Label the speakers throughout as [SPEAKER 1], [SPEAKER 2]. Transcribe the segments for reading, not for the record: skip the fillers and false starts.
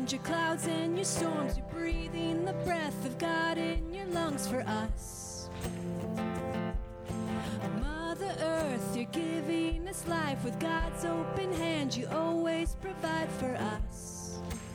[SPEAKER 1] and your clouds and your storms. You're breathing the breath of God in your lungs for us. Mother Earth, you're giving us life. With God's open hand, you always provide for us.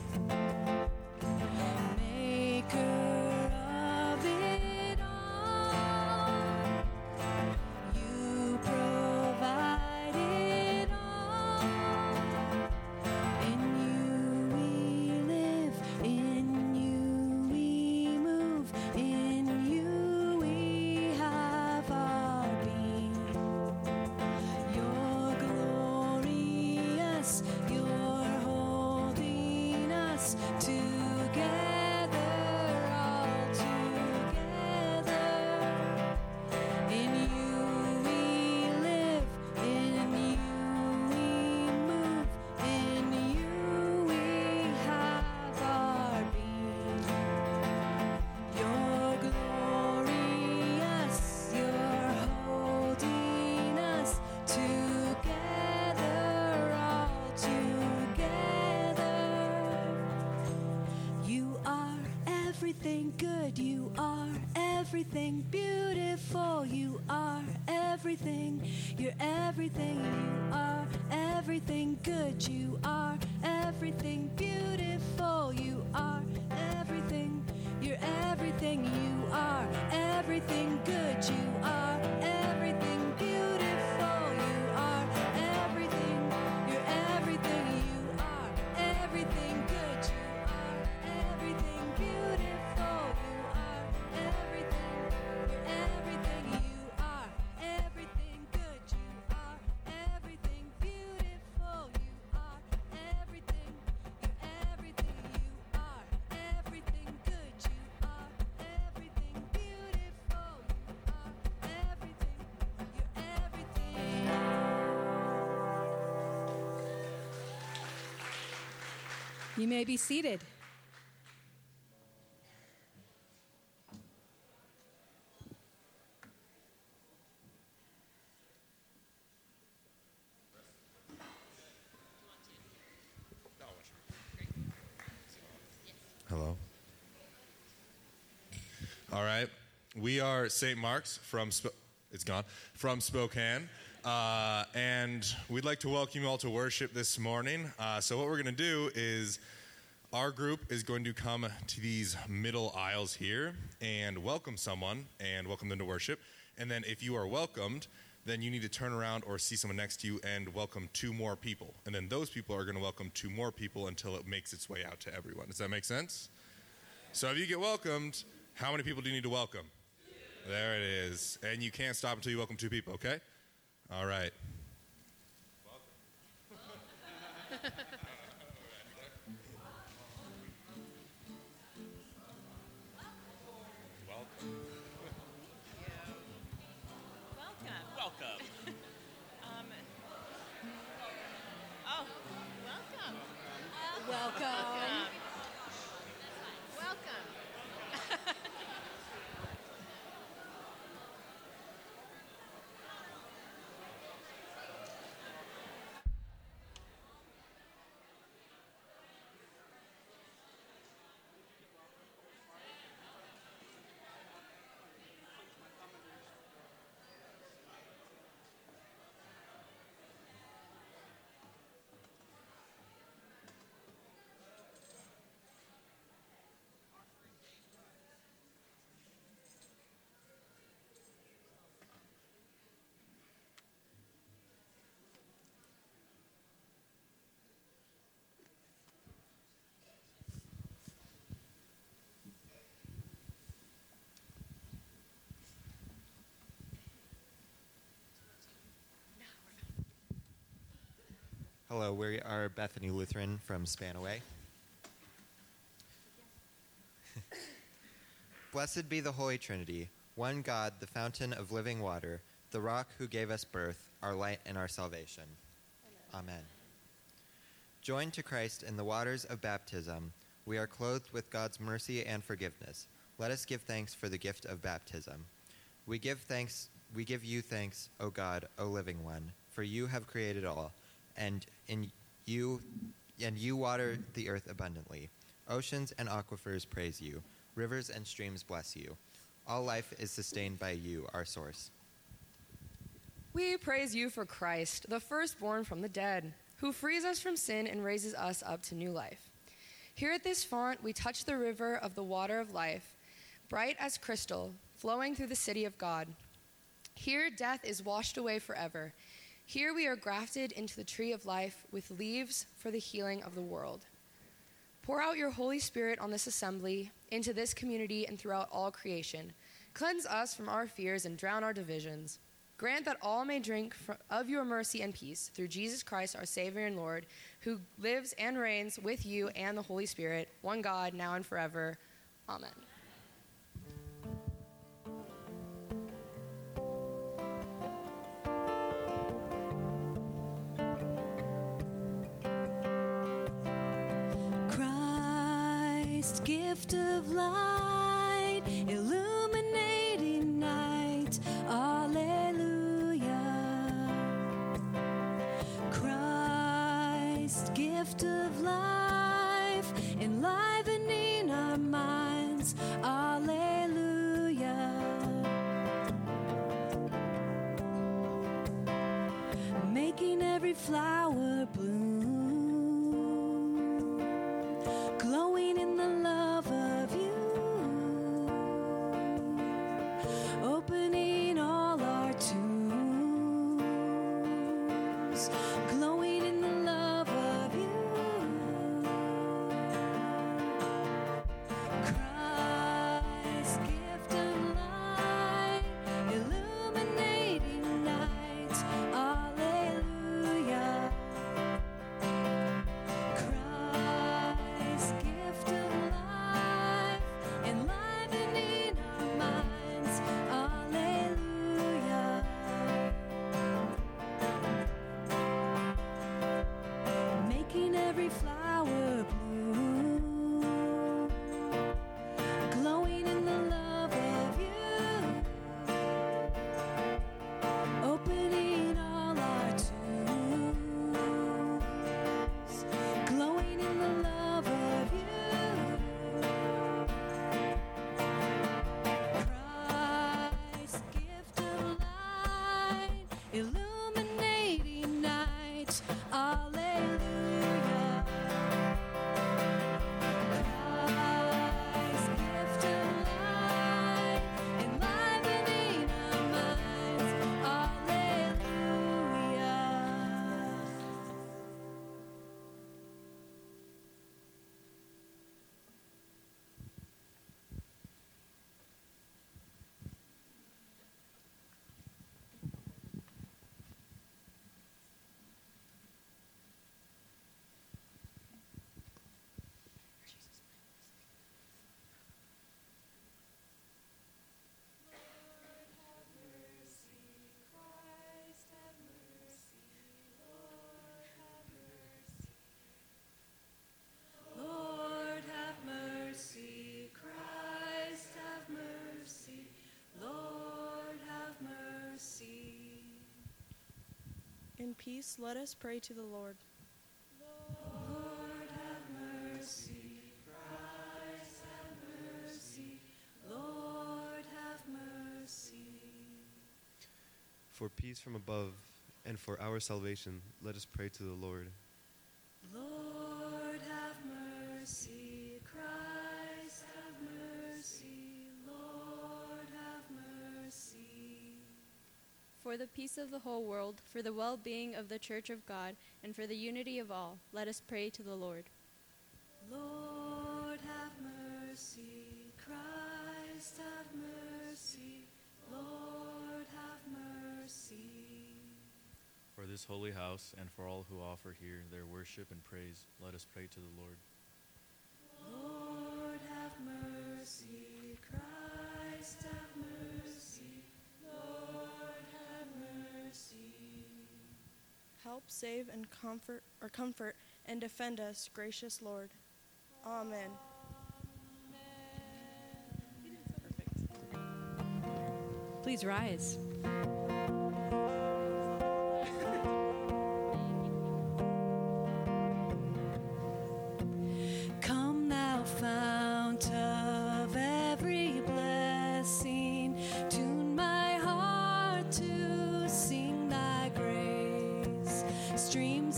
[SPEAKER 1] Maker of it all, you provide it all. In you we live, in you we move, in you we have our being. You're glorious, you're holding us together, all together. In you we live, in you we move, in you we have our being. You're glorious, you're holding us together, all together. You are everything good, you are everything beautiful, you are everything, you're everything, you are everything good, you are everything beautiful, you are everything, you're everything, you are everything good, you are everything beautiful, you are everything, you're everything, you are everything good, you are everything beautiful, you are everything, you're everything, you are everything good, you are everything beautiful, you are everything, you're everything, you are everything good, you are everything beautiful, you are everything, you're everything. You may be seated.
[SPEAKER 2] Hello. All right. We are St. Mark's from from Spokane, and we'd like to welcome you all to worship this morning. So what we're going to do is our group is going to come to these middle aisles here and welcome someone and welcome them to worship. And then if you are welcomed, then you need to turn around or see someone next to you and welcome two more people. And then those people are going to welcome two more people until it makes its way out to everyone. Does that make sense? So if you get welcomed, how many people do you need to welcome? There it is. And you can't stop until you welcome two people, okay? All right.
[SPEAKER 3] Welcome. Welcome.
[SPEAKER 4] Hello, we are Bethany Lutheran from Spanaway. Blessed be the Holy Trinity, one God, the fountain of living water, the rock who gave us birth, our light and our salvation. Amen. Joined to Christ in the waters of baptism, we are clothed with God's mercy and forgiveness. Let us give thanks for the gift of baptism. We give you thanks, O God, O living one, for you have created all, and you water the earth abundantly. Oceans and aquifers praise you. Rivers and streams bless you. All life is sustained by you, our source.
[SPEAKER 3] We praise you for Christ, the firstborn from the dead, who frees us from sin and raises us up to new life. Here at this font, we touch the river of the water of life, bright as crystal, flowing through the city of God. Here death is washed away forever. Here we are grafted into the tree of life with leaves for the healing of the world. Pour out your Holy Spirit on this assembly, into this community, and throughout all creation. Cleanse us from our fears and drown our divisions. Grant that all may drink of your mercy and peace through Jesus Christ, our Savior and Lord, who lives and reigns with you and the Holy Spirit, one God, now and forever. Amen.
[SPEAKER 1] Christ, gift of light, illuminating night. Alleluia. Christ, gift of life, enlivening our minds. Alleluia. Making every flower bloom, glowing in the love of you, opening all our tombs, glowing in the love of you. Christ, gift of light, illuminating night. Alleluia. Christ, gift of life, enlivening our minds. Alleluia. Making every flower bloom, glowing in the love of you, opening all our tombs, glowing in the love of you. Christ, gift of light, illuminating night. Alleluia. Christ, gift of light, enlivening our minds. Alleluia. Lord have mercy, Christ have mercy. Lord have mercy.
[SPEAKER 5] In peace, let us pray to the Lord.
[SPEAKER 1] Lord have mercy, Christ have mercy. Lord have mercy.
[SPEAKER 6] For peace from above and for our salvation, let us pray to the Lord.
[SPEAKER 1] Lord have mercy, Christ have mercy. Lord have mercy.
[SPEAKER 7] For the peace of the whole world, for the well-being of the Church of God, and for the unity of all, let us pray to the Lord.
[SPEAKER 1] Lord have mercy, Christ have mercy. Lord have mercy.
[SPEAKER 8] For this holy house and for all who offer here their worship and praise, let us pray to the Lord.
[SPEAKER 1] Lord have mercy, Christ have mercy. Lord have mercy.
[SPEAKER 5] Help, save, and comfort and defend us, gracious Lord. Amen.
[SPEAKER 1] Please rise. Come thou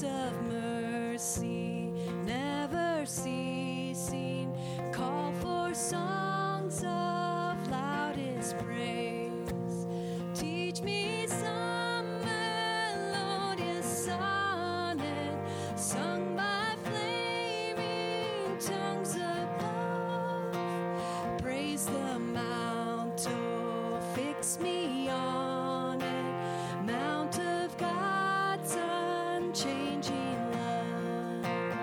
[SPEAKER 1] of mercy, never ceasing, call for songs of loudest praise. Teach me some melodious sonnet, sung by flaming tongues above. Praise the mount, oh, fix me on it, mount of God's unchanging love.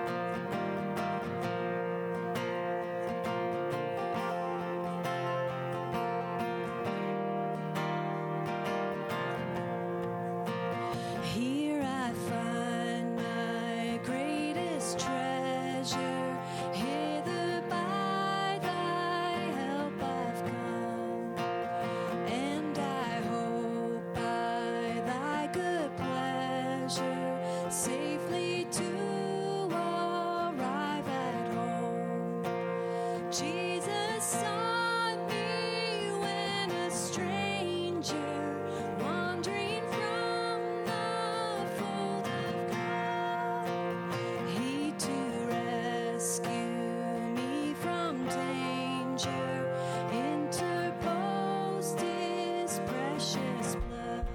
[SPEAKER 1] Here I find my greatest treasure, hither by thy help I've come, and I hope by thy good pleasure safely to arrive at home. Jesus sought me when a stranger, wandering from the fold of God. He to rescue me from danger interposed his precious blood.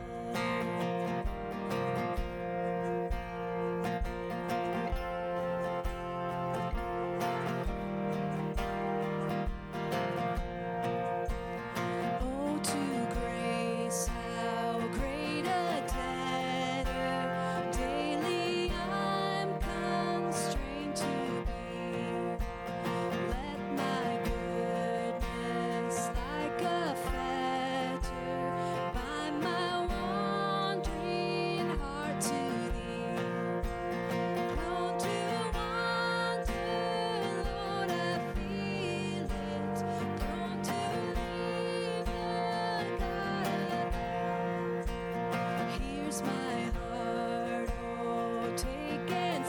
[SPEAKER 1] Oh, to grace, how great a debtor daily I'm constrained to be. Let my goodness, like a fetter, bind my wandering heart to thee. Prone to wander, Lord, I feel it. Prone to leave the God above. Here's my heart, oh, take and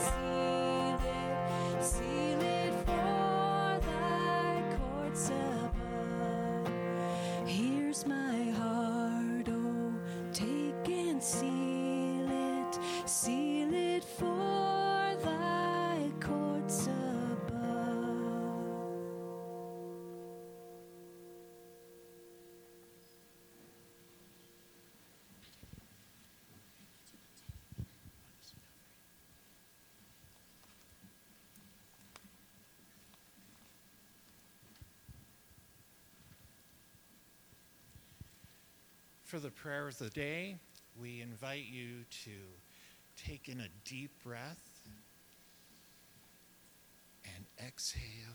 [SPEAKER 1] seal it for thy courts above. Here's my heart, oh, take and seal it for thy courts above.
[SPEAKER 9] For the prayer of the day, we invite you to take in a deep breath and exhale.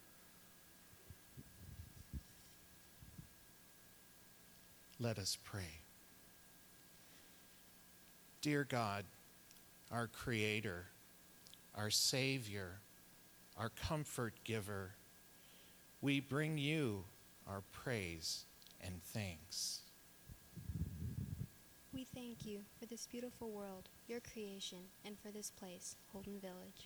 [SPEAKER 9] Let us pray. Dear God, our Creator, our Savior, our comfort giver, we bring you our praise and thanks.
[SPEAKER 10] We thank you for this beautiful world, your creation, and for this place, Holden Village.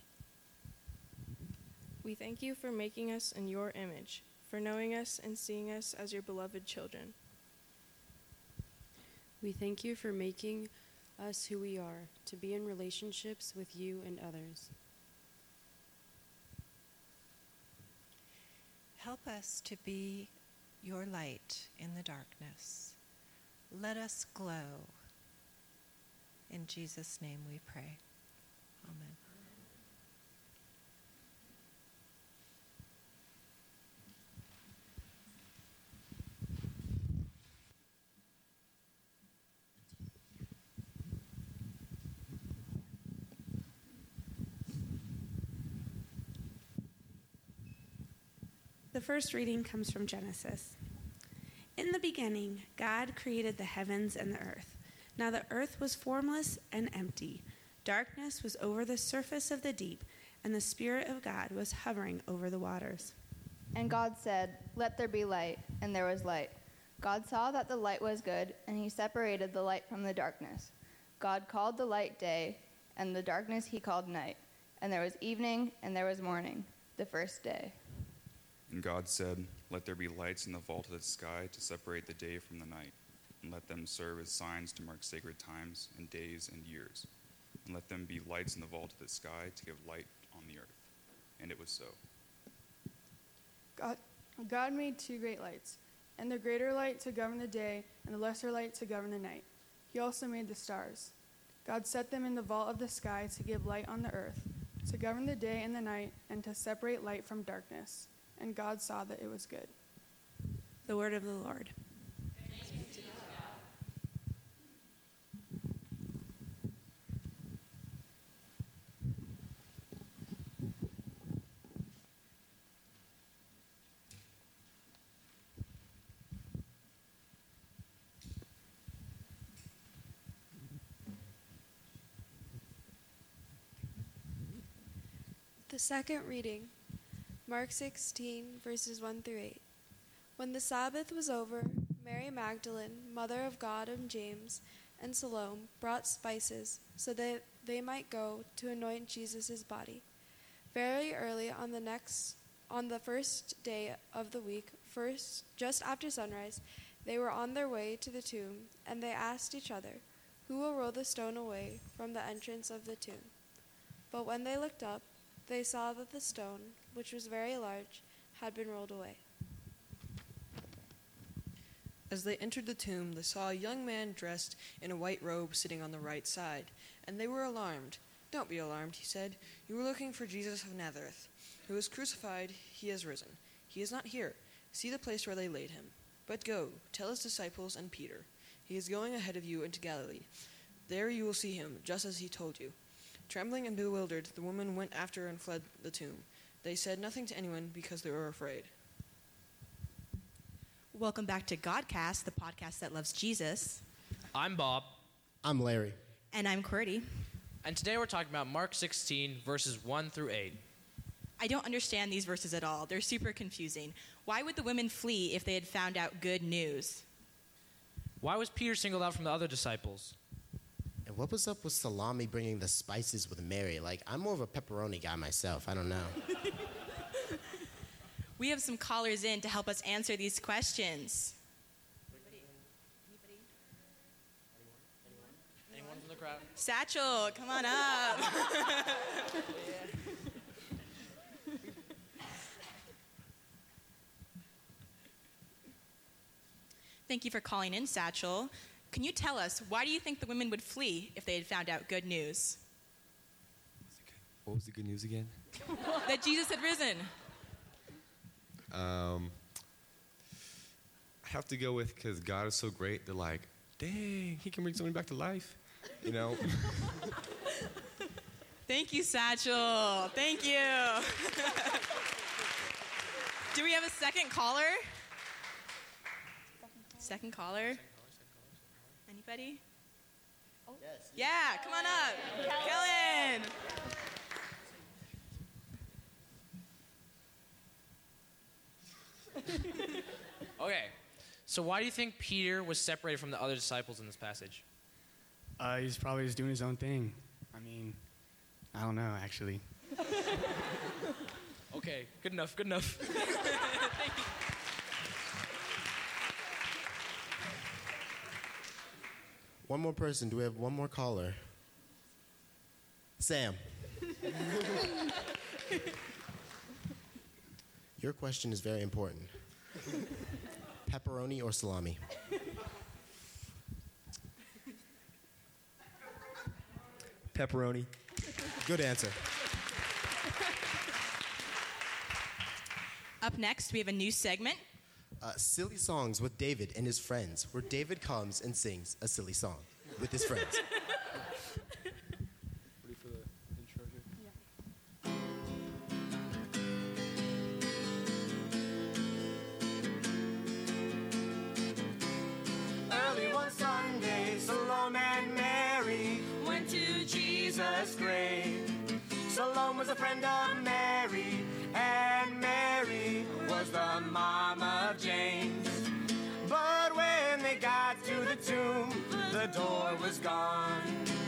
[SPEAKER 5] We thank you for making us in your image, for knowing us and seeing us as your beloved children.
[SPEAKER 11] We thank you for making us who we are, to be in relationships with you and others.
[SPEAKER 12] Help us to be your light in the darkness. Let us glow. In Jesus' name we pray. Amen.
[SPEAKER 13] The first reading comes from Genesis. In the beginning, God created the heavens and the earth. Now the earth was formless and empty. Darkness was over the surface of the deep, and the Spirit of God was hovering over the waters.
[SPEAKER 14] And God said, "Let there be light," and there was light. God saw that the light was good, and he separated the light from the darkness. God called the light day, and the darkness he called night. And there was evening, and there was morning, the first day.
[SPEAKER 15] And God said, "Let there be lights in the vault of the sky to separate the day from the night, and let them serve as signs to mark sacred times and days and years. and let them be lights in the vault of the sky to give light on the earth. And it was so.
[SPEAKER 5] God made two great lights, and the greater light to govern the day, and the lesser light to govern the night. He also made the stars. God set them in the vault of the sky to give light on the earth, to govern the day and the night, and to separate light from darkness. And God saw that it was good.
[SPEAKER 13] The word of the Lord.
[SPEAKER 16] The second reading, Mark 16, verses 1 through 8. When the Sabbath was over, Mary Magdalene, mother of God and James, and Salome brought spices so that they might go to anoint Jesus' body. Very early on the first day of the week, just after sunrise, they were on their way to the tomb, and they asked each other, "Who will roll the stone away from the entrance of the tomb?" But when they looked up, they saw that the stone, which was very large, had been rolled away.
[SPEAKER 17] As they entered the tomb, they saw a young man dressed in a white robe sitting on the right side, and they were alarmed. "Don't be alarmed," he said. "You were looking for Jesus of Nazareth, who was crucified. He has risen. He is not here. See the place where they laid him. But go, tell his disciples and Peter. He is going ahead of you into Galilee. There you will see him, just as he told you." Trembling and bewildered, the women went after and fled the tomb. They said nothing to anyone because they were afraid.
[SPEAKER 18] Welcome back to Godcast, the podcast that loves Jesus.
[SPEAKER 19] I'm Bob.
[SPEAKER 20] I'm Larry.
[SPEAKER 18] And I'm Qwerty.
[SPEAKER 19] And today we're talking about Mark 16, verses 1 through 8.
[SPEAKER 18] I don't understand these verses at all. They're super confusing. Why would the women flee if they had found out good news?
[SPEAKER 19] Why was Peter singled out from the other disciples?
[SPEAKER 20] And what was up with Salami bringing the spices with Mary? Like, I'm more of a pepperoni guy myself. I don't know.
[SPEAKER 18] We have some callers in to help us answer these questions.
[SPEAKER 19] Anyone from the crowd?
[SPEAKER 18] Satchel, come on up. Thank you for calling in, Satchel. Can you tell us, why do you think the women would flee if they had found out good news?
[SPEAKER 21] What was the good news again?
[SPEAKER 18] That Jesus had risen.
[SPEAKER 21] I have to go with because God is so great. They're like, dang, he can bring someone back to life. You know?
[SPEAKER 18] Thank you, Satchel. Thank you. Do we have a second caller? Second caller? Anybody?
[SPEAKER 20] Oh. Yes.
[SPEAKER 18] Yeah, come on up. Kellen.
[SPEAKER 19] Okay, so why do you think Peter was separated from the other disciples in this passage?
[SPEAKER 22] He's probably just doing his own thing. I mean, I don't know, actually.
[SPEAKER 19] Okay, good enough, good enough.
[SPEAKER 18] Thank you.
[SPEAKER 20] One more person. Do we have one more caller? Sam. Your question is very important. Pepperoni or salami?
[SPEAKER 21] Pepperoni.
[SPEAKER 20] Good answer.
[SPEAKER 18] Up next, we have a new segment.
[SPEAKER 20] Silly Songs with David and his friends, where David comes and sings a silly song with his friends.
[SPEAKER 6] Ready for the intro here?
[SPEAKER 23] Early one Sunday, Salome and Mary went to Jesus' grave. Salome was a friend of Mary, and Mary was the mom of James. But when they got to the tomb, the door was gone.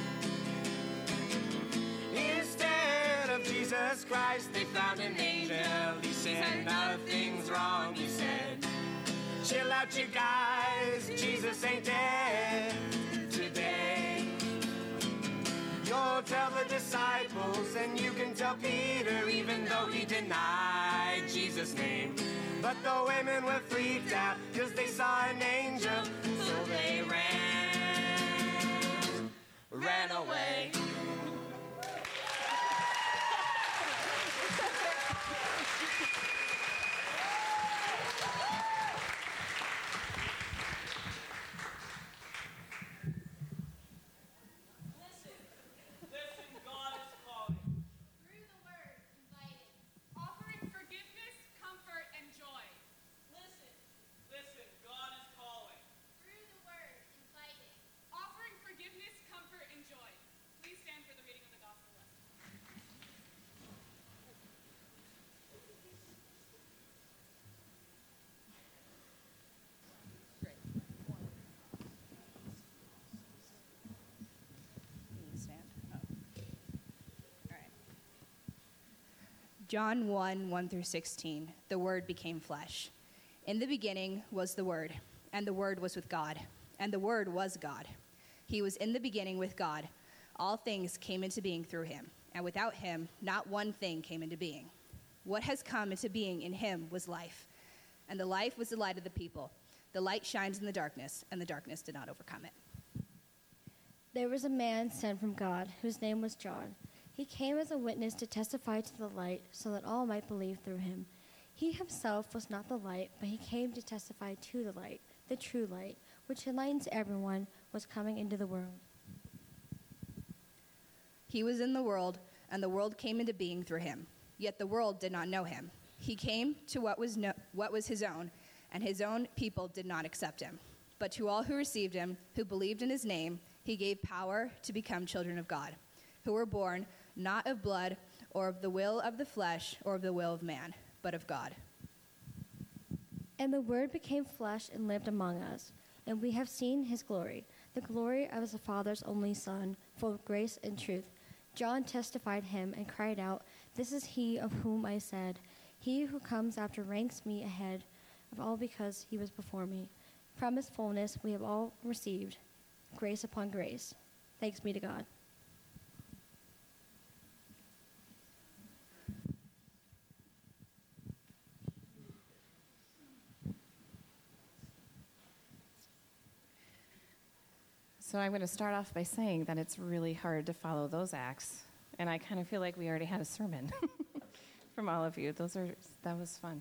[SPEAKER 23] Instead of Jesus Christ, they found an angel. He said, "Nothing's wrong," he said. "Chill out, you guys, Jesus ain't dead today. Your tell the disciples, and you can tell Peter, even though he denied Jesus' name. But the women were freaked out, 'cause they saw an angel, so they ran away.
[SPEAKER 2] John 1:1-16. The Word became flesh. In the beginning was the Word, and the Word was with God, and the Word was God. He was in the beginning with God. All things came into being through him, and without him, not one thing came into being. What has come into being in him was life, and the life was the light of the people. The light shines in the darkness, and the darkness did not overcome it.
[SPEAKER 3] There was a man sent from God, whose name was John. He came as a witness to testify to the light, so that all might believe through him. He himself was not the light, but he came to testify to the light, the true light, which enlightens everyone, was coming into the world.
[SPEAKER 2] He was in the world, and the world came into being through him. Yet the world did not know him. He came to what was his own, and his own people did not accept him. But to all who received him, who believed in his name, he gave power to become children of God, who were born not of blood, or of the will of the flesh, or of the will of man, but of God.
[SPEAKER 3] And the Word became flesh and lived among us, and we have seen his glory, the glory of the Father's only Son, full of grace and truth. John testified him and cried out, "This is he of whom I said, he who comes after ranks me ahead of all because he was before me." From his fullness we have all received grace upon grace. Thanks be to God.
[SPEAKER 4] So I'm going to start off by saying that it's really hard to follow those acts. And I kind of feel like we already had a sermon from all of you. That was fun.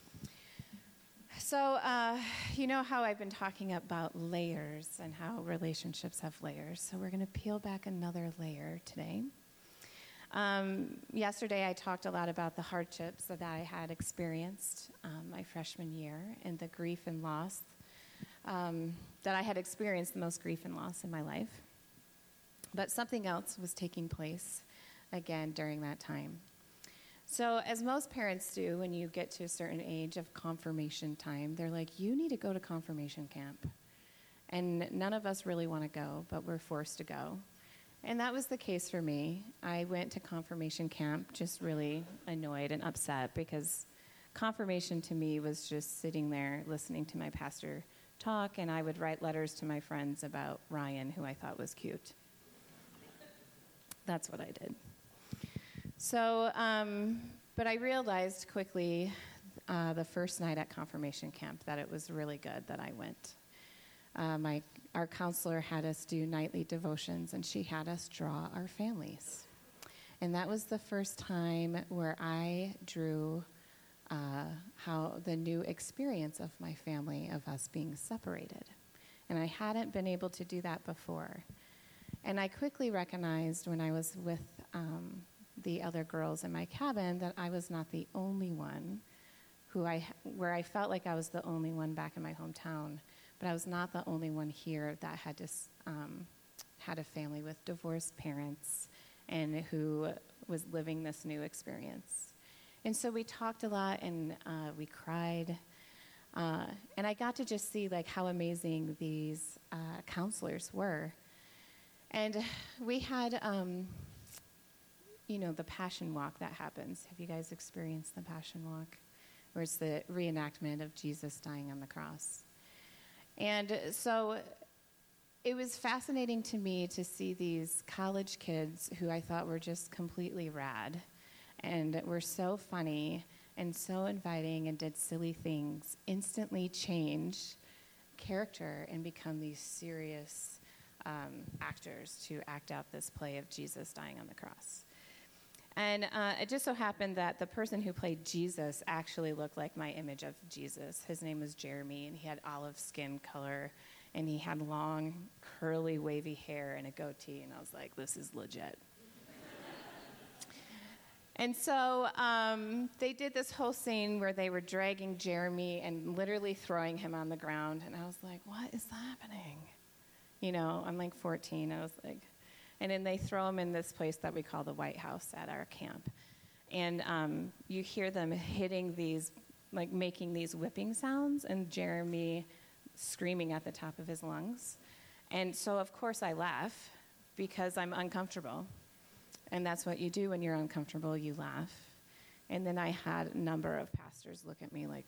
[SPEAKER 4] So you know how I've been talking about layers and how relationships have layers. So we're going to peel back another layer today. Yesterday I talked a lot about the hardships that I had experienced my freshman year and the grief and loss that I had experienced the most grief and loss in my life. But something else was taking place again during that time. So as most parents do when you get to a certain age of confirmation time, they're like, you need to go to confirmation camp. And none of us really want to go, but we're forced to go. And that was the case for me. I went to confirmation camp just really annoyed and upset because confirmation to me was just sitting there listening to my pastor talk, and I would write letters to my friends about Ryan, who I thought was cute. That's what I did. So, but I realized quickly the first night at confirmation camp that it was really good that I went. Our counselor had us do nightly devotions, and she had us draw our families. And that was the first time where I drew how the new experience of my family, of us being separated. And I hadn't been able to do that before. And I quickly recognized when I was with the other girls in my cabin that I was not the only one where I felt like I was the only one back in my hometown, but I was not the only one here that had a family with divorced parents and who was living this new experience. And so we talked a lot, and we cried, and I got to just see like how amazing these counselors were. And we had, the Passion Walk that happens. Have you guys experienced the Passion Walk? Where it's the reenactment of Jesus dying on the cross. And so it was fascinating to me to see these college kids who I thought were just completely rad and were so funny and so inviting and did silly things instantly change character and become these serious actors to act out this play of Jesus dying on the cross. And it just so happened that the person who played Jesus actually looked like my image of Jesus. His name was Jeremy, and he had olive skin color, and he had long, curly, wavy hair and a goatee, and I was like, this is legit. And so they did this whole scene where they were dragging Jeremy and literally throwing him on the ground, and I was like, what is happening? You know, I'm like 14. I was like, and then they throw him in this place that we call the White House at our camp. And you hear them hitting these, like making these whipping sounds, and Jeremy screaming at the top of his lungs. And so, of course, I laugh because I'm uncomfortable. And that's what you do when you're uncomfortable, you laugh. And then I had a number of pastors look at me like,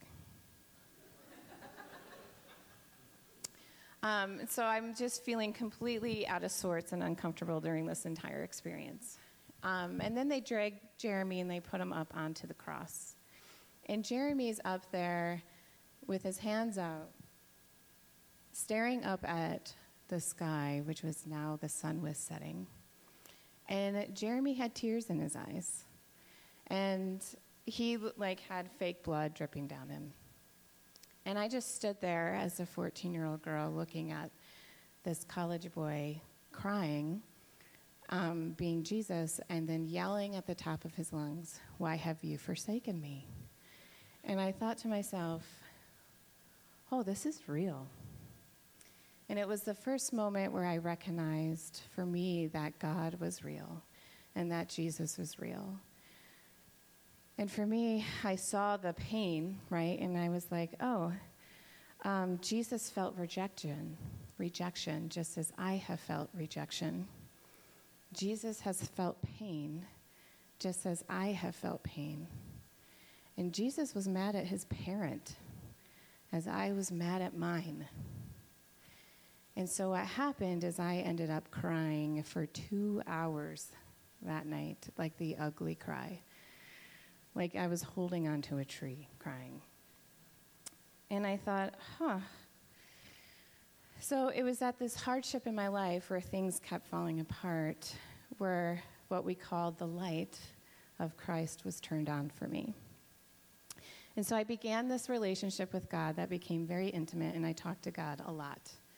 [SPEAKER 4] so I'm just feeling completely out of sorts and uncomfortable during this entire experience. And then they drag Jeremy and they put him up onto the cross. And Jeremy's up there with his hands out, staring up at the sky, which was now the sun was setting. And Jeremy had tears in his eyes. And he like had fake blood dripping down him. And I just stood there as a 14-year-old girl looking at this college boy crying, being Jesus, and then yelling at the top of his lungs, "Why have you forsaken me?" And I thought to myself, oh, this is real. And it was the first moment where I recognized for me that God was real and that Jesus was real. And for me, I saw the pain, right? And I was like, oh, Jesus felt rejection, just as I have felt rejection. Jesus has felt pain, just as I have felt pain. And Jesus was mad at his parent, as I was mad at mine. And so what happened is I ended up crying for 2 hours that night, like the ugly cry. Like I was holding onto a tree crying. And I thought, So it was at this hardship in my life where things kept falling apart, where what we called the light of Christ was turned on for me. And so I began this relationship with God that became very intimate, and I talked to God a lot.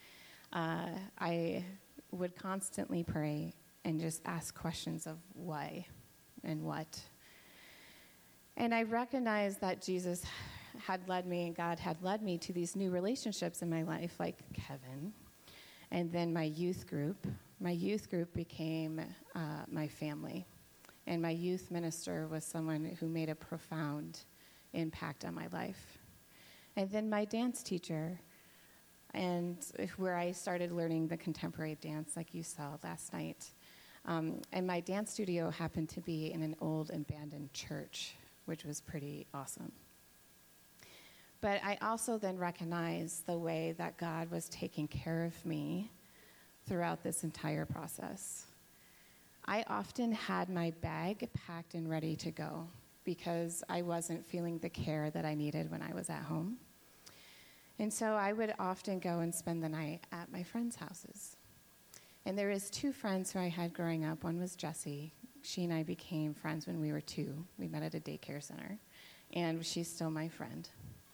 [SPEAKER 4] I would constantly pray and just ask questions of why and what. And I recognized that Jesus had led me and God had led me to these new relationships in my life, like Kevin, and then my youth group. My youth group became my family, and my youth minister was someone who made a profound impact on my life. And then my dance teacher, and where I started learning the contemporary dance like you saw last night. And my dance studio happened to be in an old abandoned church, which was pretty awesome. But I also then recognized the way that God was taking care of me throughout this entire process. I often had my bag packed and ready to go because I wasn't feeling the care that I needed when I was at home. And so I would often go and spend the night at my friends' houses. And there was 2 friends who I had growing up. One was Jessie. She and I became friends when we were 2. We met at a daycare center. And she's still my friend.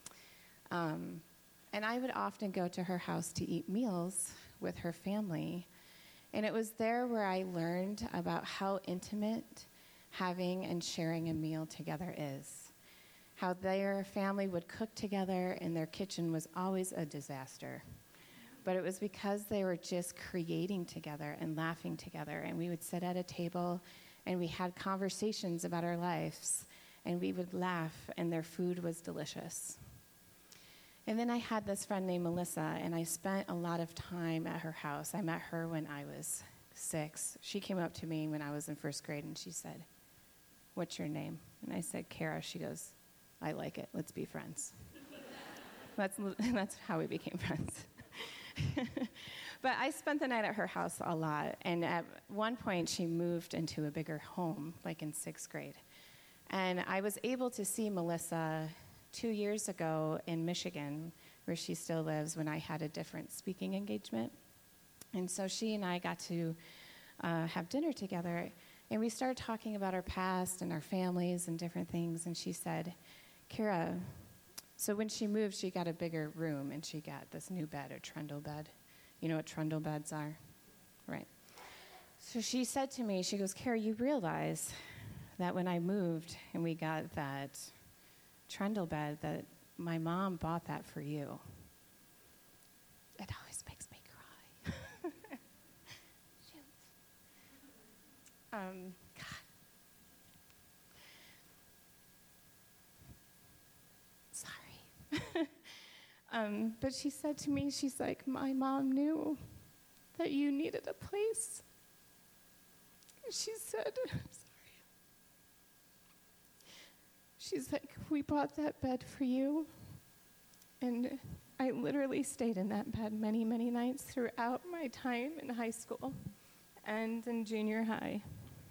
[SPEAKER 4] And I would often go to her house to eat meals with her family. And it was there where I learned about how intimate having and sharing a meal together is. How their family would cook together and their kitchen was always a disaster. But it was because they were just creating together and laughing together. And we would sit at a table and we had conversations about our lives. And we would laugh and their food was delicious. And then I had this friend named Melissa, and I spent a lot of time at her house. I met her when I was 6. She came up to me when I was in 1st grade, and she said, "What's your name?" And I said, "Kara." She goes, "I like it. Let's be friends." That's how we became friends. But I spent the night at her house a lot. And at one point, she moved into a bigger home, like in 6th grade. And I was able to see Melissa 2 years ago in Michigan, where she still lives, when I had a different speaking engagement. And so she and I got to have dinner together. And we started talking about our past and our families and different things. And she said, Kira, so when she moved, she got a bigger room, and she got this new bed, a trundle bed. You know what trundle beds are? Right. So she said to me, she goes, Kara, you realize that when I moved and we got that trundle bed, that my mom bought that for you. It always makes me cry. God. Sorry. But she said to me, she's like, my mom knew that you needed a place. She said, I'm sorry. She's like, we bought that bed for you. And I literally stayed in that bed many, many nights throughout my time in high school and in junior high.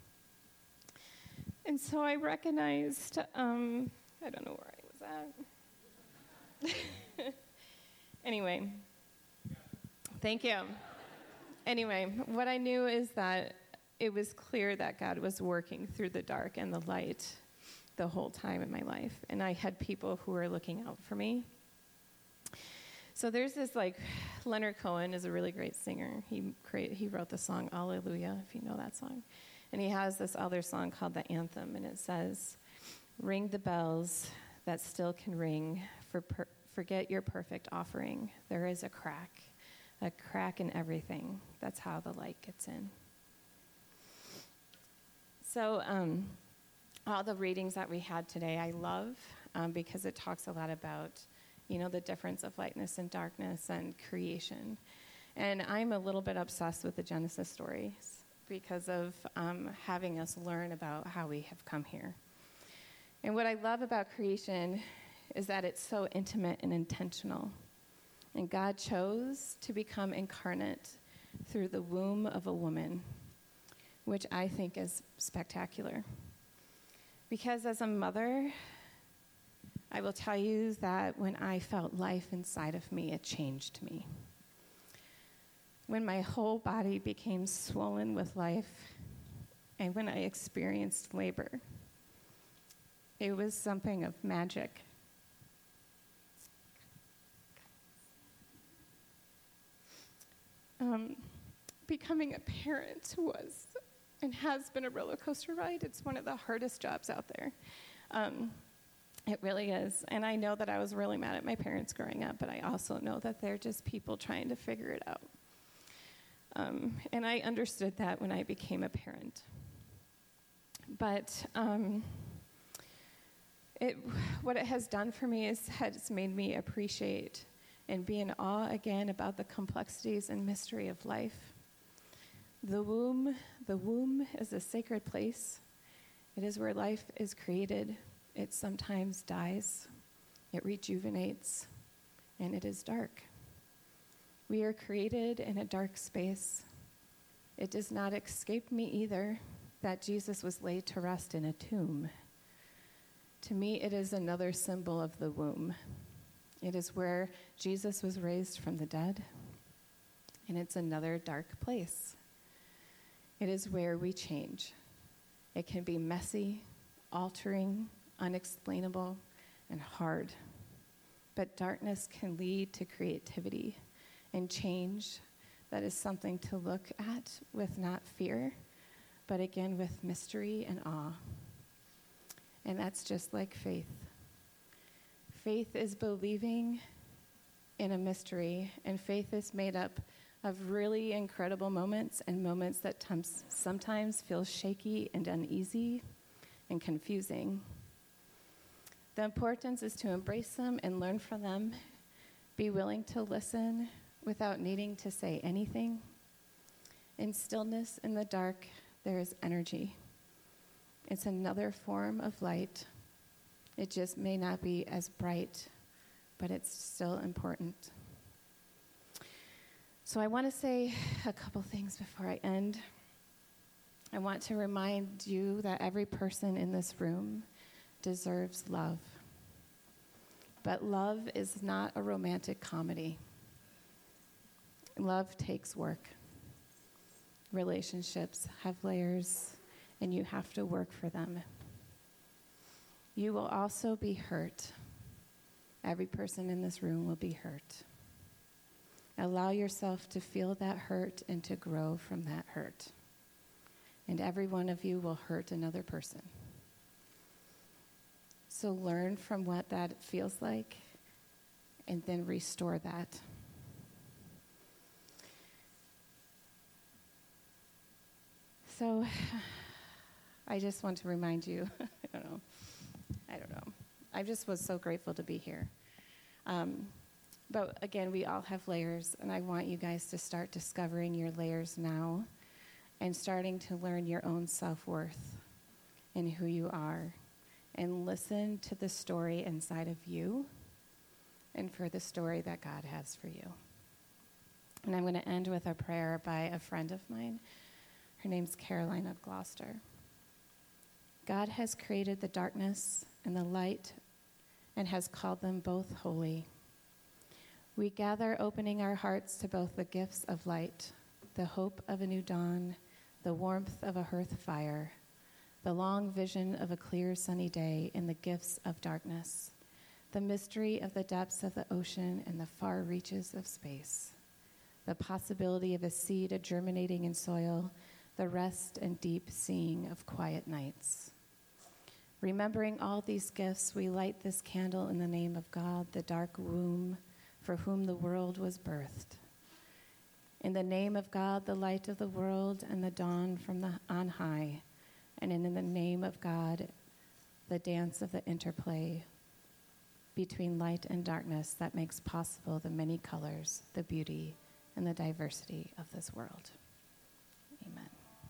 [SPEAKER 4] And so I recognized, I don't know where I was at. Anyway, thank you. Anyway, what I knew is that it was clear that God was working through the dark and the light the whole time in my life. And I had people who were looking out for me. So there's this, Leonard Cohen is a really great singer. He wrote the song Alleluia, if you know that song. And he has this other song called The Anthem, and it says, ring the bells that still can ring, forget your perfect offering. There is a crack in everything. That's how the light gets in. So all the readings that we had today I love because it talks a lot about, the difference of lightness and darkness and creation. And I'm a little bit obsessed with the Genesis stories because of having us learn about how we have come here. And what I love about creation is that it's so intimate and intentional. And God chose to become incarnate through the womb of a woman, which I think is spectacular. Because as a mother, I will tell you that when I felt life inside of me, it changed me. When my whole body became swollen with life, and when I experienced labor, it was something of magic. Becoming a parent was and has been a roller coaster ride. It's one of the hardest jobs out there. It really is. And I know that I was really mad at my parents growing up, but I also know that they're just people trying to figure it out. And I understood that when I became a parent. But what it has done for me has made me appreciate and be in awe again about the complexities and mystery of life. The womb is a sacred place. It is where life is created. It sometimes dies. It rejuvenates, and it is dark. We are created in a dark space. It does not escape me either that Jesus was laid to rest in a tomb. To me, it is another symbol of the womb. It is where Jesus was raised from the dead, and it's another dark place. It is where we change. It can be messy, altering, unexplainable, and hard. But darkness can lead to creativity and change that is something to look at with not fear, but again with mystery and awe. And that's just like faith. Faith is believing in a mystery, and faith is made up of really incredible moments and moments that sometimes feel shaky and uneasy and confusing. The importance is to embrace them and learn from them, be willing to listen without needing to say anything. In stillness, in the dark, there is energy. It's another form of light. It just may not be as bright, but it's still important. So I want to say a couple things before I end. I want to remind you that every person in this room deserves love. But love is not a romantic comedy. Love takes work. Relationships have layers, and you have to work for them. You will also be hurt. Every person in this room will be hurt. Allow yourself to feel that hurt and to grow from that hurt. And every one of you will hurt another person. So learn from what that feels like and then restore that. So I just want to remind you, I don't know. I just was so grateful to be here. But again, we all have layers, and I want you guys to start discovering your layers now and starting to learn your own self-worth and who you are, and listen to the story inside of you and for the story that God has for you. And I'm going to end with a prayer by a friend of mine. Her name's Caroline of Gloucester. God has created the darkness and the light and has called them both holy. We gather opening our hearts to both the gifts of light, the hope of a new dawn, the warmth of a hearth fire, the long vision of a clear sunny day, and the gifts of darkness, the mystery of the depths of the ocean and the far reaches of space, the possibility of a seed germinating in soil, the rest and deep seeing of quiet nights. Remembering all these gifts, we light this candle in the name of God, the dark womb for whom the world was birthed. In the name of God, the light of the world and the dawn from on high, and in the name of God, the dance of the interplay between light and darkness that makes possible the many colors, the beauty, and the diversity of this world. Amen.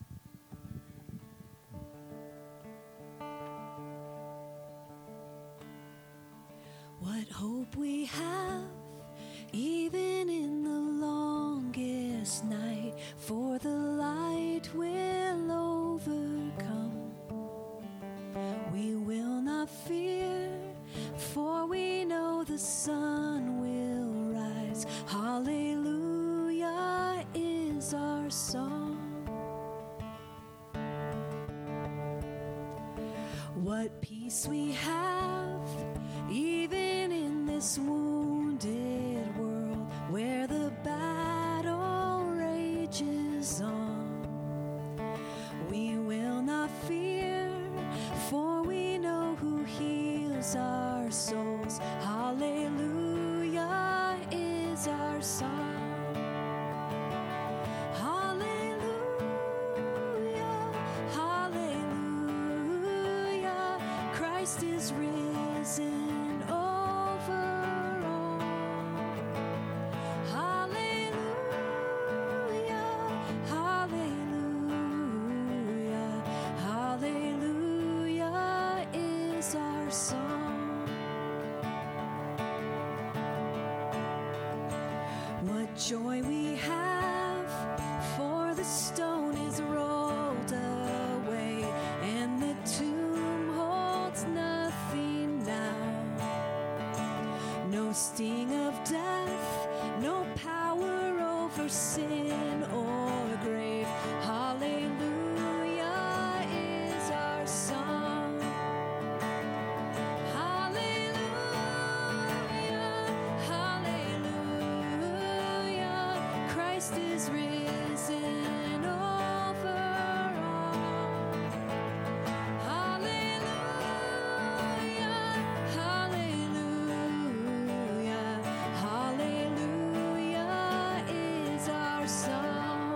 [SPEAKER 1] What hope we have, even in the longest night, for the light will overcome. We will not fear, for we know the sun will rise. Hallelujah is our song. What peace we have, even in this wounded world where the battle rages on. We will not fear, for we know who heals our souls. Hallelujah is our song. Hallelujah, hallelujah, Christ is risen over all. Hallelujah, hallelujah, hallelujah is our song. What joy we have, for the stone is rolled away, and the tomb holds nothing now. No sting of death, no power over sin or grave. Hallelujah is our song. Hallelujah, hallelujah, Christ is risen over all. Hallelujah, hallelujah, hallelujah is our song.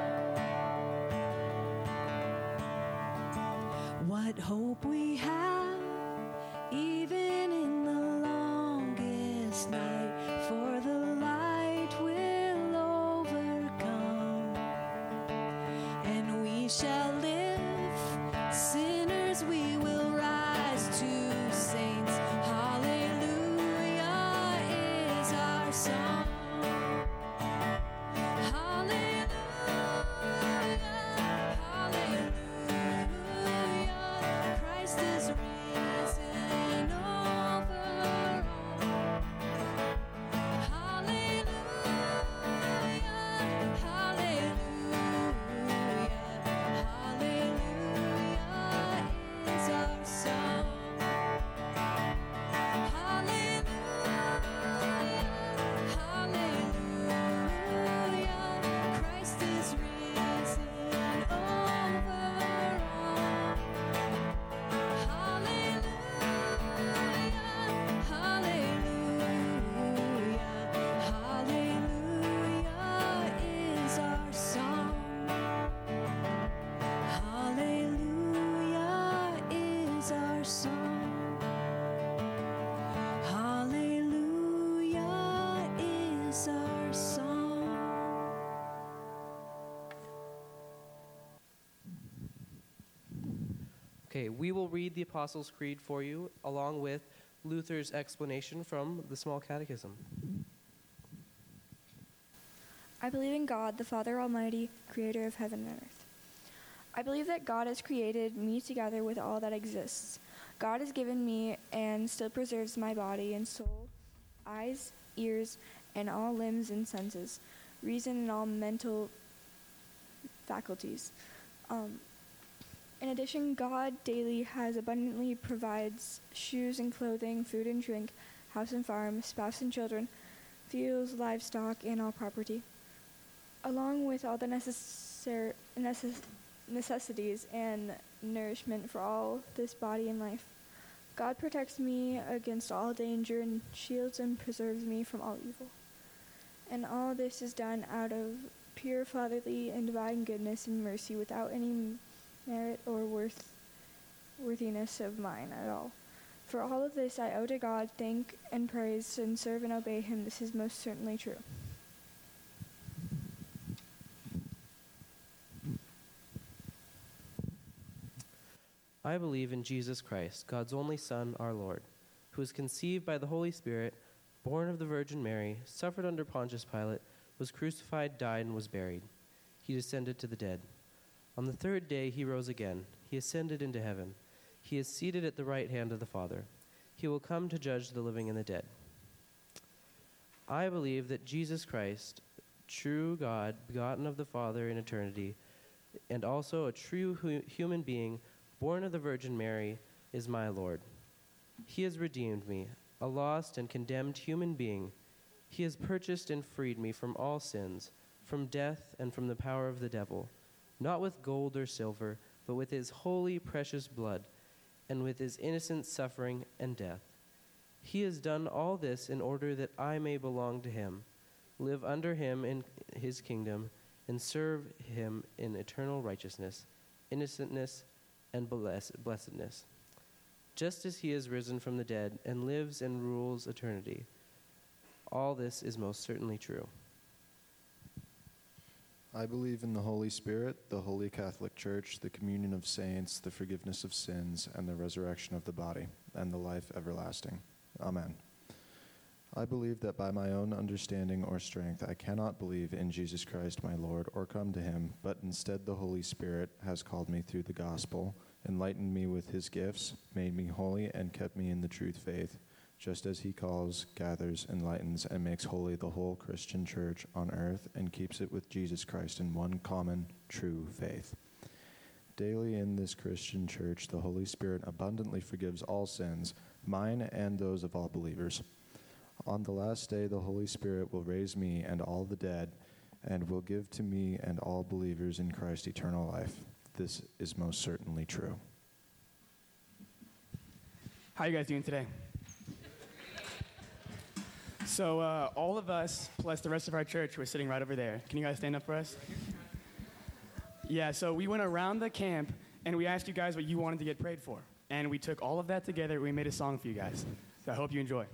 [SPEAKER 1] What hope we have, even in the longest night, for the light will overcome, and we shall live. Sinners we will rise to saints. Hallelujah is our song. song. Hallelujah is our song.
[SPEAKER 7] Okay, we will read the Apostles' Creed for you, along with Luther's explanation from the Small Catechism.
[SPEAKER 8] I believe in God, the Father Almighty, creator of heaven and earth. I believe that God has created me together with all that exists. God has given me and still preserves my body and soul, eyes, ears, and all limbs and senses, reason and all mental faculties. In addition, God daily has abundantly provides shoes and clothing, food and drink, house and farm, spouse and children, fields, livestock, and all property, along with all the necessities and nourishment for all this body and life. God protects me against all danger and shields and preserves me from all evil. And all this is done out of pure fatherly and divine goodness and mercy without any merit or worthiness of mine at all. For all of this I owe to God, thank and praise, and serve and obey him. This is most certainly true.
[SPEAKER 7] I believe in Jesus Christ, God's only Son, our Lord, who was conceived by the Holy Spirit, born of the Virgin Mary, suffered under Pontius Pilate, was crucified, died, and was buried. He descended to the dead. On the third day he rose again. He ascended into heaven. He is seated at the right hand of the Father. He will come to judge the living and the dead. I believe that Jesus Christ, true God, begotten of the Father in eternity, and also a true human being, born of the Virgin Mary, is my Lord. He has redeemed me, a lost and condemned human being. He has purchased and freed me from all sins, from death and from the power of the devil, not with gold or silver, but with his holy, precious blood, and with his innocent suffering and death. He has done all this in order that I may belong to him, live under him in his kingdom, and serve him in eternal righteousness, innocentness, and blessedness, just as he has risen from the dead and lives and rules eternity. All this is most certainly true.
[SPEAKER 9] I believe in the Holy Spirit, the Holy Catholic Church, the communion of saints, the forgiveness of sins, and the resurrection of the body, and the life everlasting. Amen. I believe that by my own understanding or strength I cannot believe in Jesus Christ my Lord or come to him, but instead the Holy Spirit has called me through the gospel, enlightened me with his gifts, made me holy, and kept me in the truth faith, just as he calls, gathers, enlightens, and makes holy the whole Christian church on earth and keeps it with Jesus Christ in one common, true faith. Daily in this Christian church, the Holy Spirit abundantly forgives all sins, mine and those of all believers. On the last day, the Holy Spirit will raise me and all the dead, and will give to me and all believers in Christ eternal life. This is most certainly true.
[SPEAKER 22] How are you guys doing today? So all of us, plus the rest of our church, we're sitting right over there. Can you guys stand up for us? Yeah, so we went around the camp, and we asked you guys what you wanted to get prayed for. And we took all of that together, we made a song for you guys. So I hope you enjoy.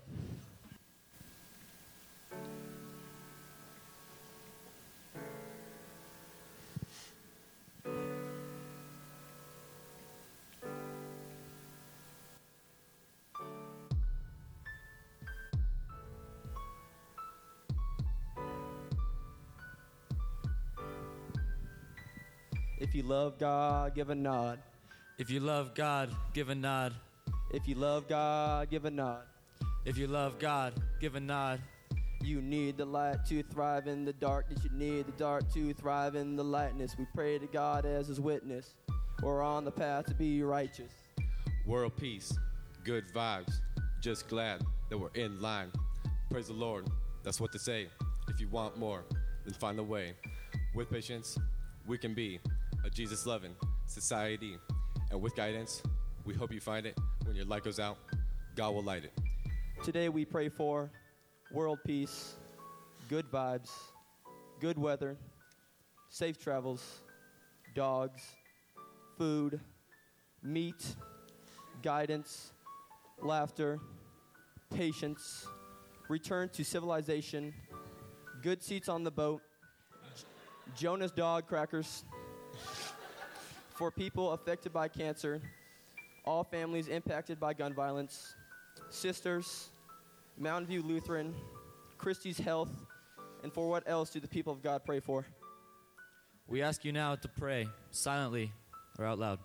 [SPEAKER 24] If you love God, give a nod.
[SPEAKER 25] If you love God, give a nod.
[SPEAKER 24] If you love God, give a nod.
[SPEAKER 25] If you love God, give a nod.
[SPEAKER 24] You need the light to thrive in the darkness. You need the dark to thrive in the lightness. We pray to God as his witness. We're on the path to be righteous.
[SPEAKER 21] World peace, good vibes, just glad that we're in line. Praise the Lord, that's what to say. If you want more, then find a way. With patience, we can be a Jesus-loving society. And with guidance, we hope you find it. When your light goes out, God will light it.
[SPEAKER 24] Today we pray for world peace, good vibes, good weather, safe travels, dogs, food, meat, guidance, laughter, patience, return to civilization, good seats on the boat, Jonah's dog crackers, for people affected by cancer, all families impacted by gun violence, Sisters, Mountain View Lutheran, Christie's Health, and for what else do the people of God pray for?
[SPEAKER 25] We ask you now to pray silently or out loud.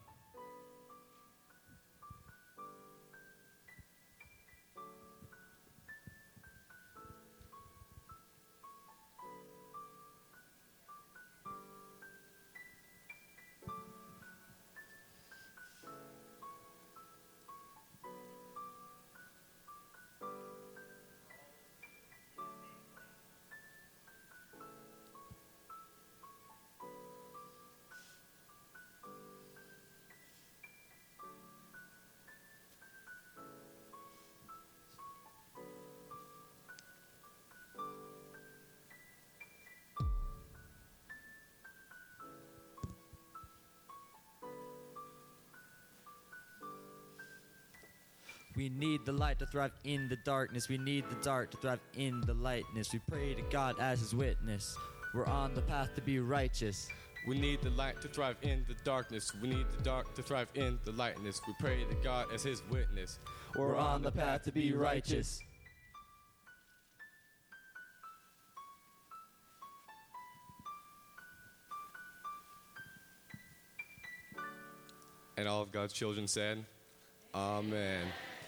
[SPEAKER 25] We need the light to thrive in the darkness. We need the dark to thrive in the lightness. We pray to God as his witness. We're on the path to be righteous.
[SPEAKER 21] We need the light to thrive in the darkness. We need the dark to thrive in the lightness. We pray to God as his witness.
[SPEAKER 24] We're on the path to be righteous.
[SPEAKER 21] And all of God's children said, Amen.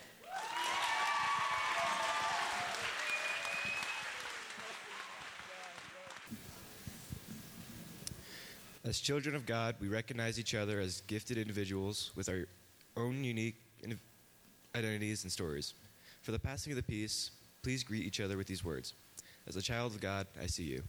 [SPEAKER 6] As children of God, we recognize each other as gifted individuals with our own unique identities and stories. For the passing of the peace, please greet each other with these words. As a child of God, I see you.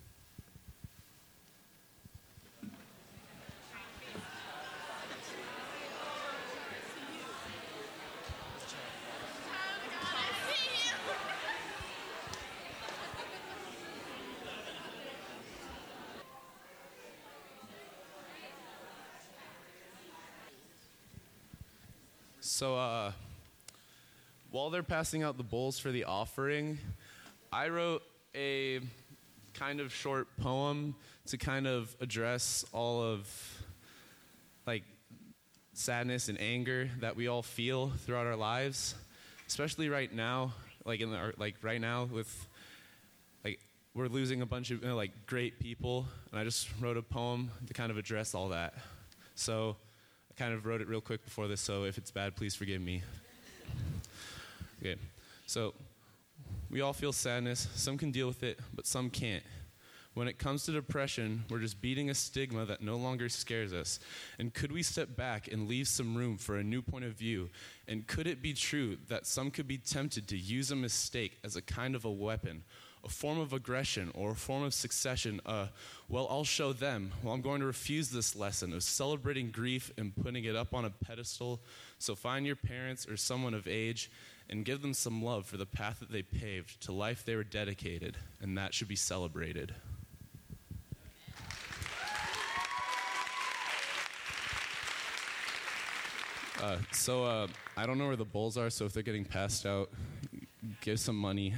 [SPEAKER 10] So while they're passing out the bowls for the offering, I wrote a kind of short poem to kind of address all of like sadness and anger that we all feel throughout our lives, especially right now, right now with like we're losing a bunch of great people, and I just wrote a poem to kind of address all that. So I kind of wrote it real quick before this, so if it's bad, please forgive me. Okay, so we all feel sadness. Some can deal with it, but some can't. When it comes to depression, we're just beating a stigma that no longer scares us. And could we step back and leave some room for a new point of view? And could it be true that some could be tempted to use a mistake as a kind of a weapon, a form of aggression, or a form of succession? Well, I'll show them. Well, I'm going to refuse this lesson of celebrating grief and putting it up on a pedestal. So find your parents or someone of age and give them some love for the path that they paved to life they were dedicated, and that should be celebrated. I don't know where the bowls are, so if they're getting passed out, give some money.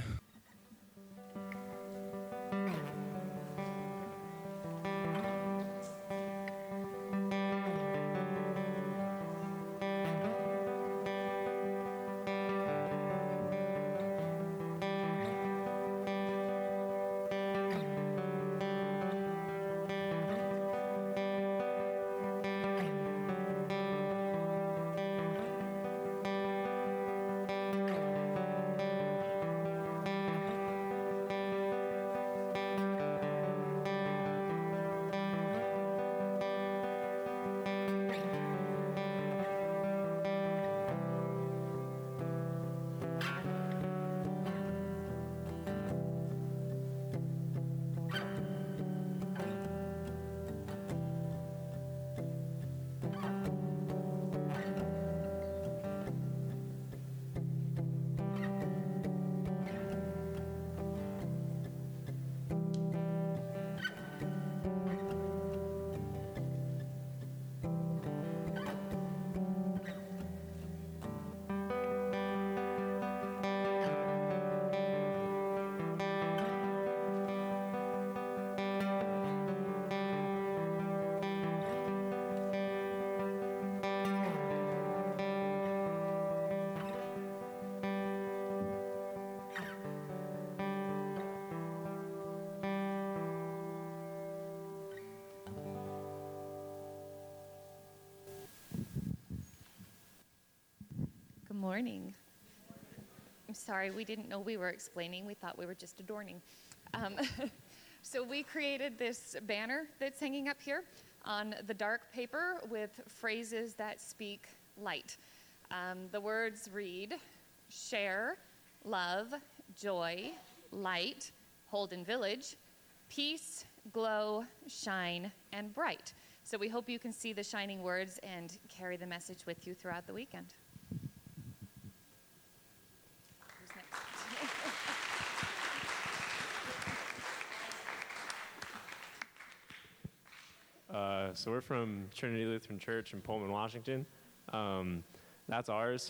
[SPEAKER 5] morning. I'm sorry, we didn't know we were explaining. We thought we were just adorning. So we created this banner that's hanging up here on the dark paper with phrases that speak light. The words read, share, love, joy, light, Holden Village, peace, glow, shine, and bright. So we hope you can see the shining words and carry the message with you throughout the weekend. Who's next?
[SPEAKER 11] So we're from Trinity Lutheran Church in Pullman, Washington. That's ours.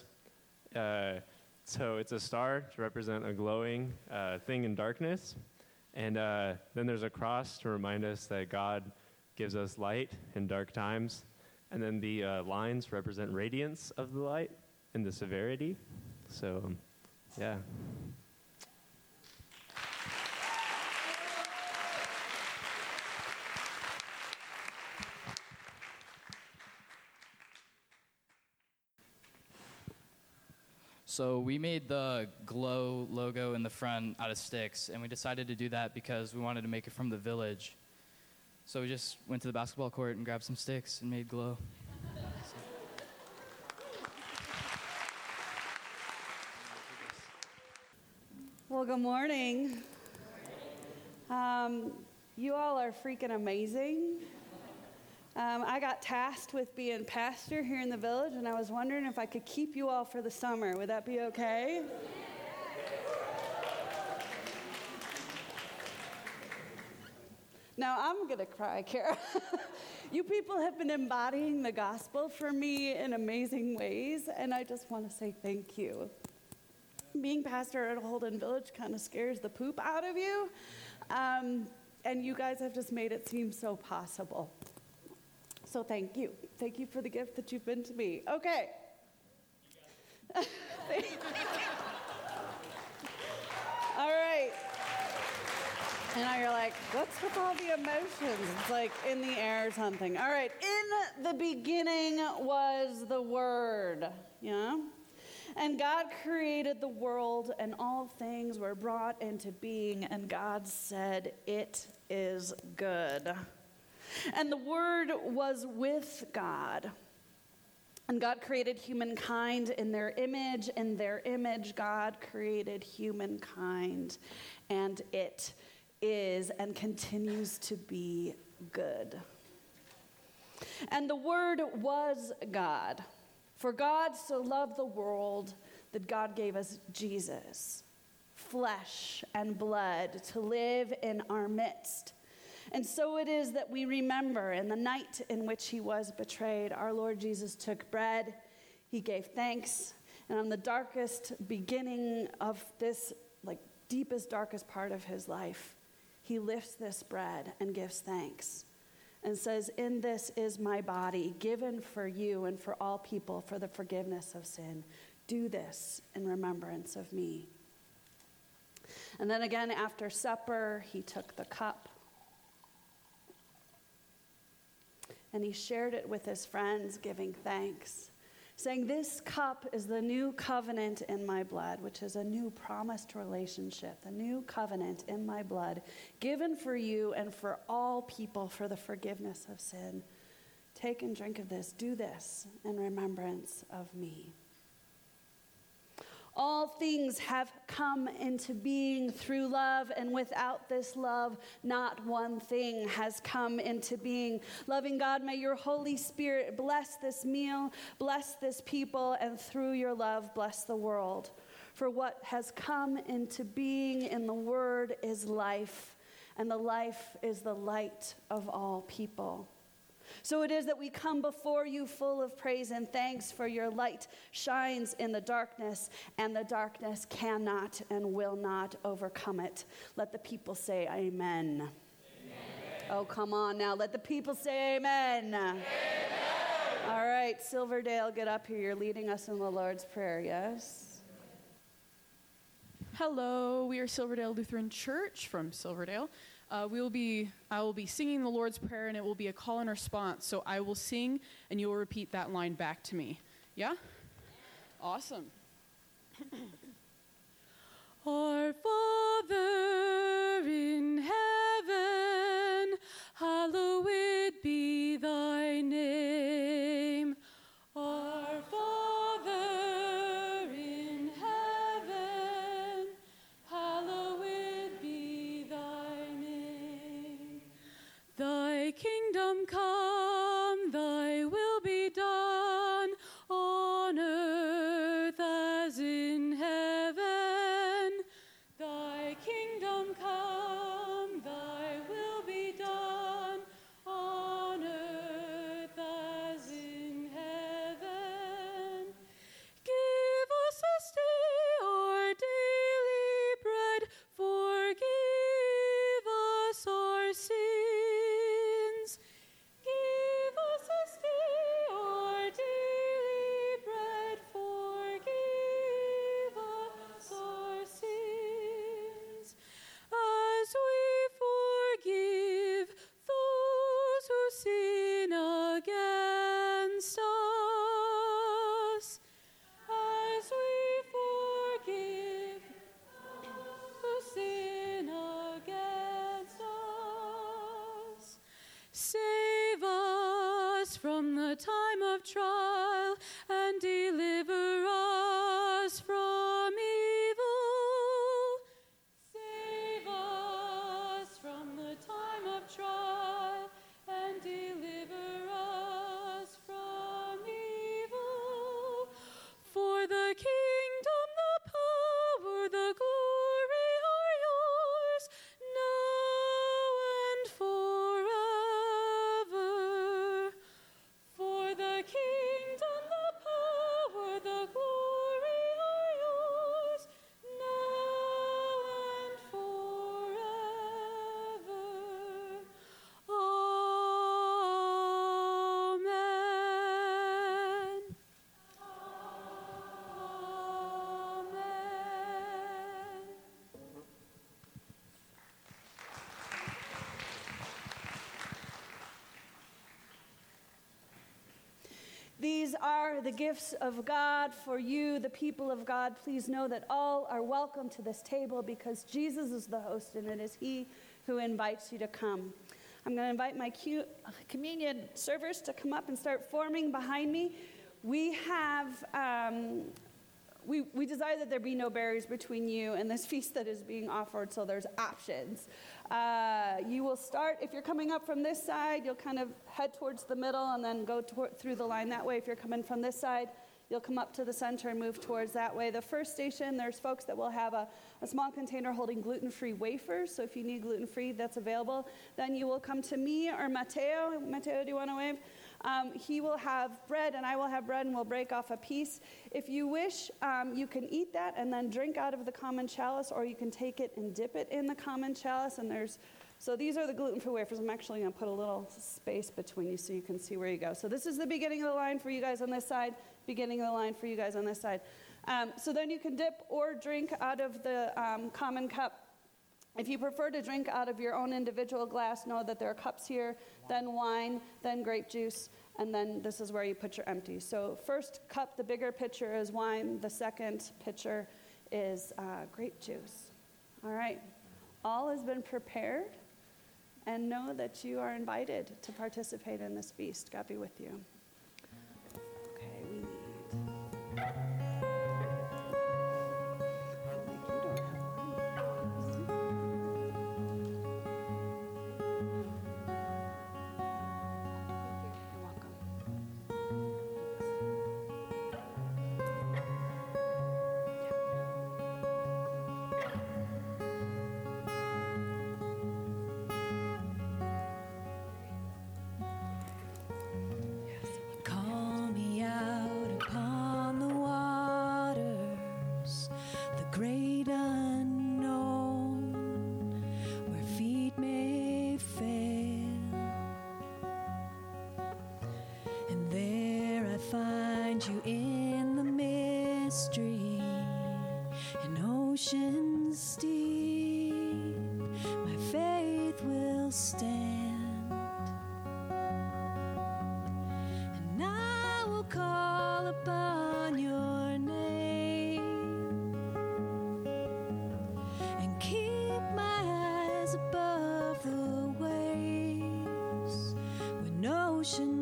[SPEAKER 11] So it's a star to represent a glowing thing in darkness. And then there's a cross to remind us that God gives us light in dark times. And then the lines represent radiance of the light and the severity. So, yeah.
[SPEAKER 12] So we made the Glow logo in the front out of sticks, and we decided to do that because we wanted to make it from the village. So we just went to the basketball court and grabbed some sticks and made Glow.
[SPEAKER 14] Well, good morning. You all are freaking amazing. I got tasked with being pastor here in the village, and I was wondering if I could keep you all for the summer. Would that be okay? Now, I'm going to cry, Kara. You people have been embodying the gospel for me in amazing ways, and I just want to say thank you. Being pastor at Holden Village kind of scares the poop out of you, and you guys have just made it seem so possible. So thank you. Thank you for the gift that you've been to me. Okay. All right. And now you're like, what's with all the emotions? It's like in the air or something. All right. In the beginning was the Word. Yeah? And God created the world, and all things were brought into being, and God said, it is good. And the Word was with God. And God created humankind in their image. In their image, God created humankind. And it is and continues to be good. And the Word was God. For God so loved the world that God gave us Jesus, flesh and blood, to live in our midst. And so it is that we remember in the night in which he was betrayed, our Lord Jesus took bread, he gave thanks, and on the darkest beginning of this, deepest, darkest part of his life, he lifts this bread and gives thanks and says, in this is my body given for you and for all people for the forgiveness of sin. Do this in remembrance of me. And then again, after supper, he took the cup and he shared it with his friends, giving thanks, saying, this cup is the new covenant in my blood, which is a new promised relationship, the new covenant in my blood, given for you and for all people for the forgiveness of sin. Take and drink of this. Do this in remembrance of me. All things have come into being through love, and without this love, not one thing has come into being. Loving God, may your Holy Spirit bless this meal, bless this people, and through your love, bless the world. For what has come into being in the Word is life, and the life is the light of all people. So it is that we come before you full of praise and thanks, for your light shines in the darkness, and the darkness cannot and will not overcome it. Let the people say amen. Amen. Oh, come on now. Let the people say amen. Amen. All right, Silverdale, get up here. You're leading us in the Lord's Prayer, yes?
[SPEAKER 15] Hello, we are Silverdale Lutheran Church from Silverdale. I will be singing the Lord's Prayer, and it will be a call and response. So I will sing, and you will repeat that line back to me. Yeah? Awesome. Our Father in heaven, hallowed be thy name. Our Father in heaven, hallowed be thy name. Thy kingdom come, thy will be done, on earth as in heaven. Thy kingdom come, thy will be done, on earth as in heaven. Give us this day our daily bread, forgive us our sins. Give us this day our daily bread, forgive us our sins, as we forgive those who sin against us, as we forgive those who sin against us. Save us from the time of trial and deliver us from evil. Save us from the time of trial and deliver us from evil. For the kingdom, the power, the glory are yours, now and forever. For the kingdom, the power, the glory are yours, now and forever. Amen. Amen.
[SPEAKER 14] These are the gifts of God for you, the people of God. Please know that all are welcome to this table because Jesus is the host and it is He who invites you to come. I'm going to invite my communion servers to come up and start forming behind me. We have, we desire that there be no barriers between you and this feast that is being offered, so there's options. You will start, if you're coming up from this side, you'll kind of head towards the middle and then go through the line that way. If you're coming from this side, you'll come up to the center and move towards that way. The first station, there's folks that will have a small container holding gluten-free wafers, so if you need gluten-free, that's available. Then you will come to me or Mateo. Mateo, do you want to wave? He will have bread, and I will have bread, and we'll break off a piece. If you wish, you can eat that and then drink out of the common chalice, or you can take it and dip it in the common chalice. And so these are the gluten-free wafers. I'm actually going to put a little space between you so you can see where you go. So this is the beginning of the line for you guys on this side, beginning of the line for you guys on this side. So then you can dip or drink out of the common cup. If you prefer to drink out of your own individual glass, know that there are cups here, then wine, then grape juice, and then this is where you put your empties. So first cup, the bigger pitcher is wine. The second pitcher is grape juice. All right. All has been prepared, and know that you are invited to participate in this feast. God be with you. Okay, we need...
[SPEAKER 1] Call me out upon the waters, the great unknown, where feet may fail. And there I find you in the mystery, in oceans deep, my faith will stand. And I will call upon your name,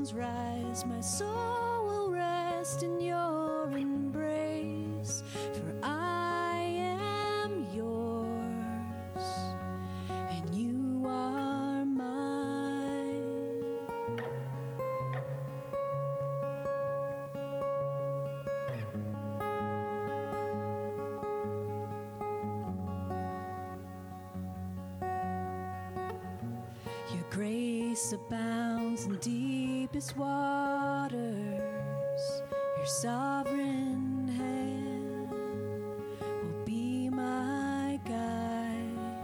[SPEAKER 1] oceans rise, my soul will rest in your embrace, for I am yours, and you are mine. Your grace abounds in deepest waters. Your sovereign hand will be my guide.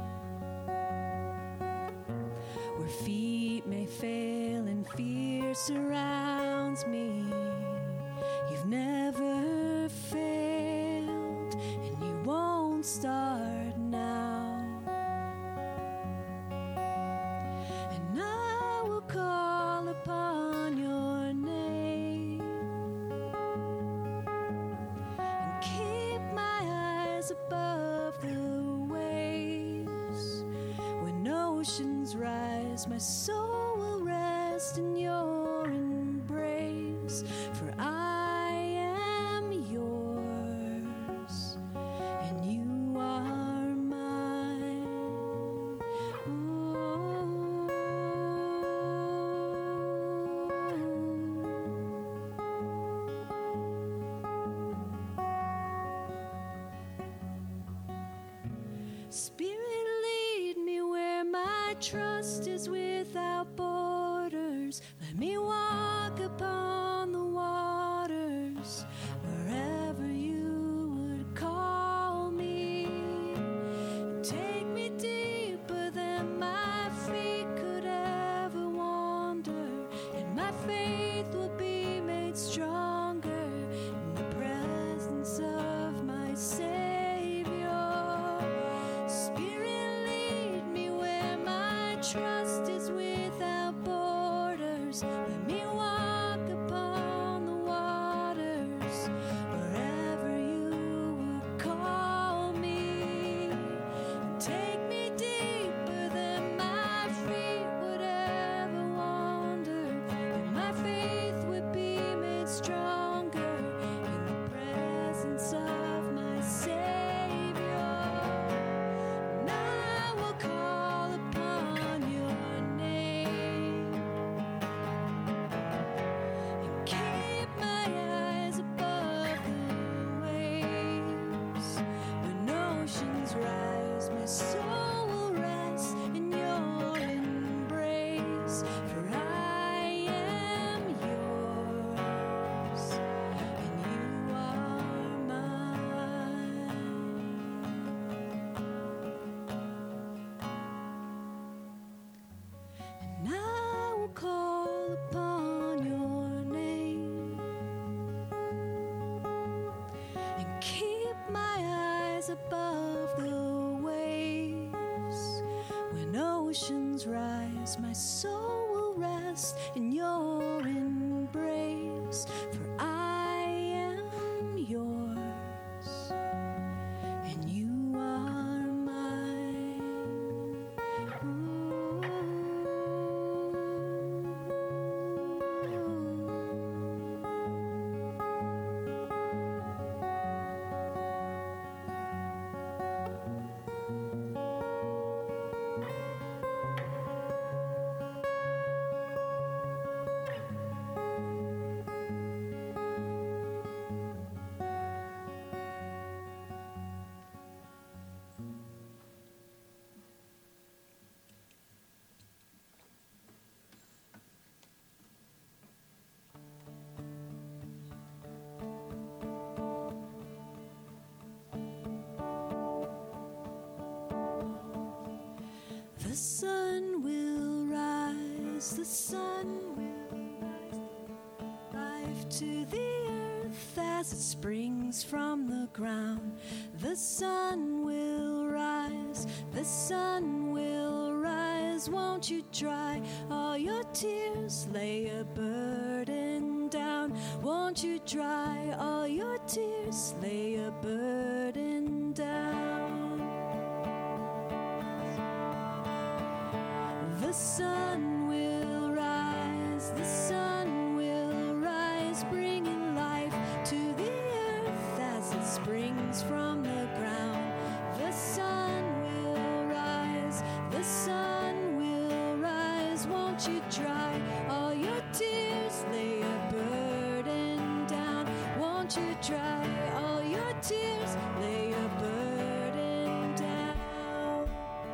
[SPEAKER 1] Where feet may fail and fear surrounds me, you've never failed, and you won't start now. And I will call upon your name and keep my eyes above the waves. When oceans rise, my soul will rest in your embrace, for I am yours, and you are mine. Spirit, lead me where my trust is without borders. Let me walk upon the waters wherever you would call me. Take me deeper than my feet could ever wander, and my faith will be made stronger in the presence of my Savior. Spirit, lead me where my trust is without borders. Let me walk upon the waters wherever you would call me. Take me deeper than my feet would ever wander, and my faith would be made stronger in the presence of my Savior. And I will call upon your name and keep my eyes above the waves. When oceans rise, my soul will rest in your embrace, for I am yours, and you are mine. And I will call upon your name and keep my eyes above the waves. When oceans rise, my soul will rest in your embrace, for I am yours, and you are mine. The sun will rise, the sun will rise, life to the earth as it springs from the ground. The sun will rise, the sun will rise. Won't you dry all your tears, lay a burden down? Won't you dry all your tears, lay a burden down? The sun will rise, the sun from the ground. The sun will rise, the sun will rise. Won't you dry all your tears, lay a burden down. Won't you dry all your tears, lay a burden down.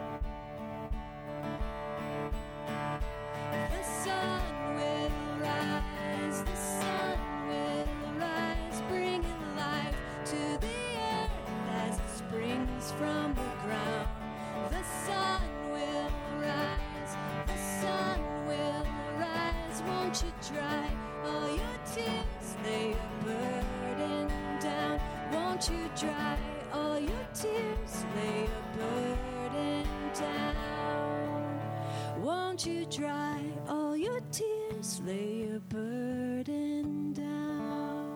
[SPEAKER 1] The sun will rise, the sun will rise, bringing life to the earth as it springs from the ground. The sun will rise, the sun will rise. Won't you dry all your tears, lay a burden down. Won't you dry all your tears, lay a burden down. Won't you dry all your tears, lay a burden down.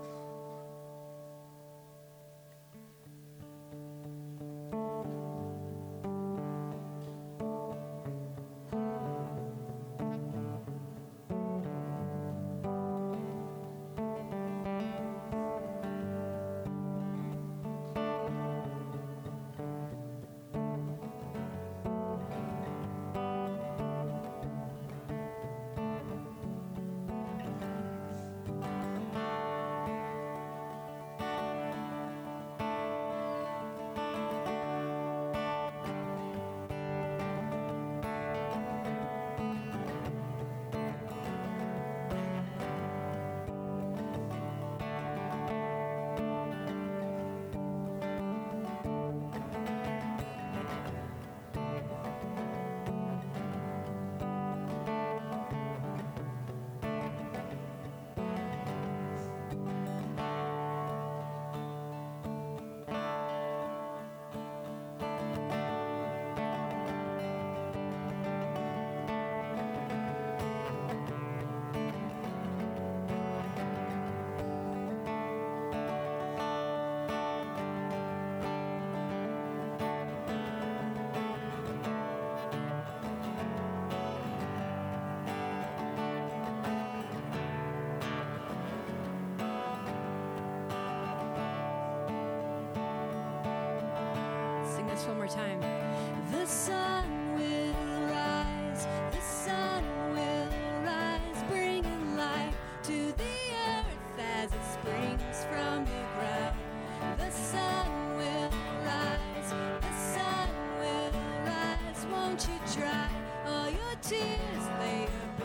[SPEAKER 1] Sing this one more time. The sun will rise, the sun will rise, bringing life to the earth as it springs from the ground. The sun will rise, the sun will rise. Won't you dry all your tears, lay a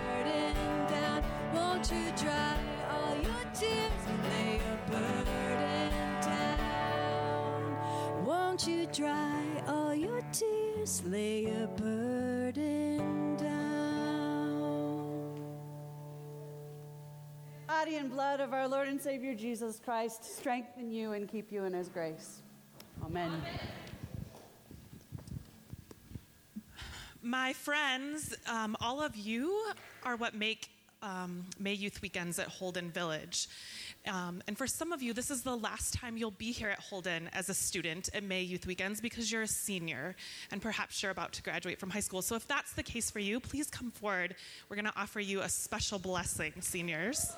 [SPEAKER 1] burden down. Won't you dry all your tears, lay a burden down. Won't you dry all your tears, lay a burden down.
[SPEAKER 14] Body and blood of our Lord and Savior Jesus Christ strengthen you and keep you in his grace. Amen.
[SPEAKER 13] My friends, all of you are what make May Youth Weekends at Holden Village. And for some of you, this is the last time you'll be here at Holden as a student at May Youth Weekends because you're a senior and perhaps you're about to graduate from high school. So if that's the case for you, please come forward. We're going to offer you a special blessing, seniors.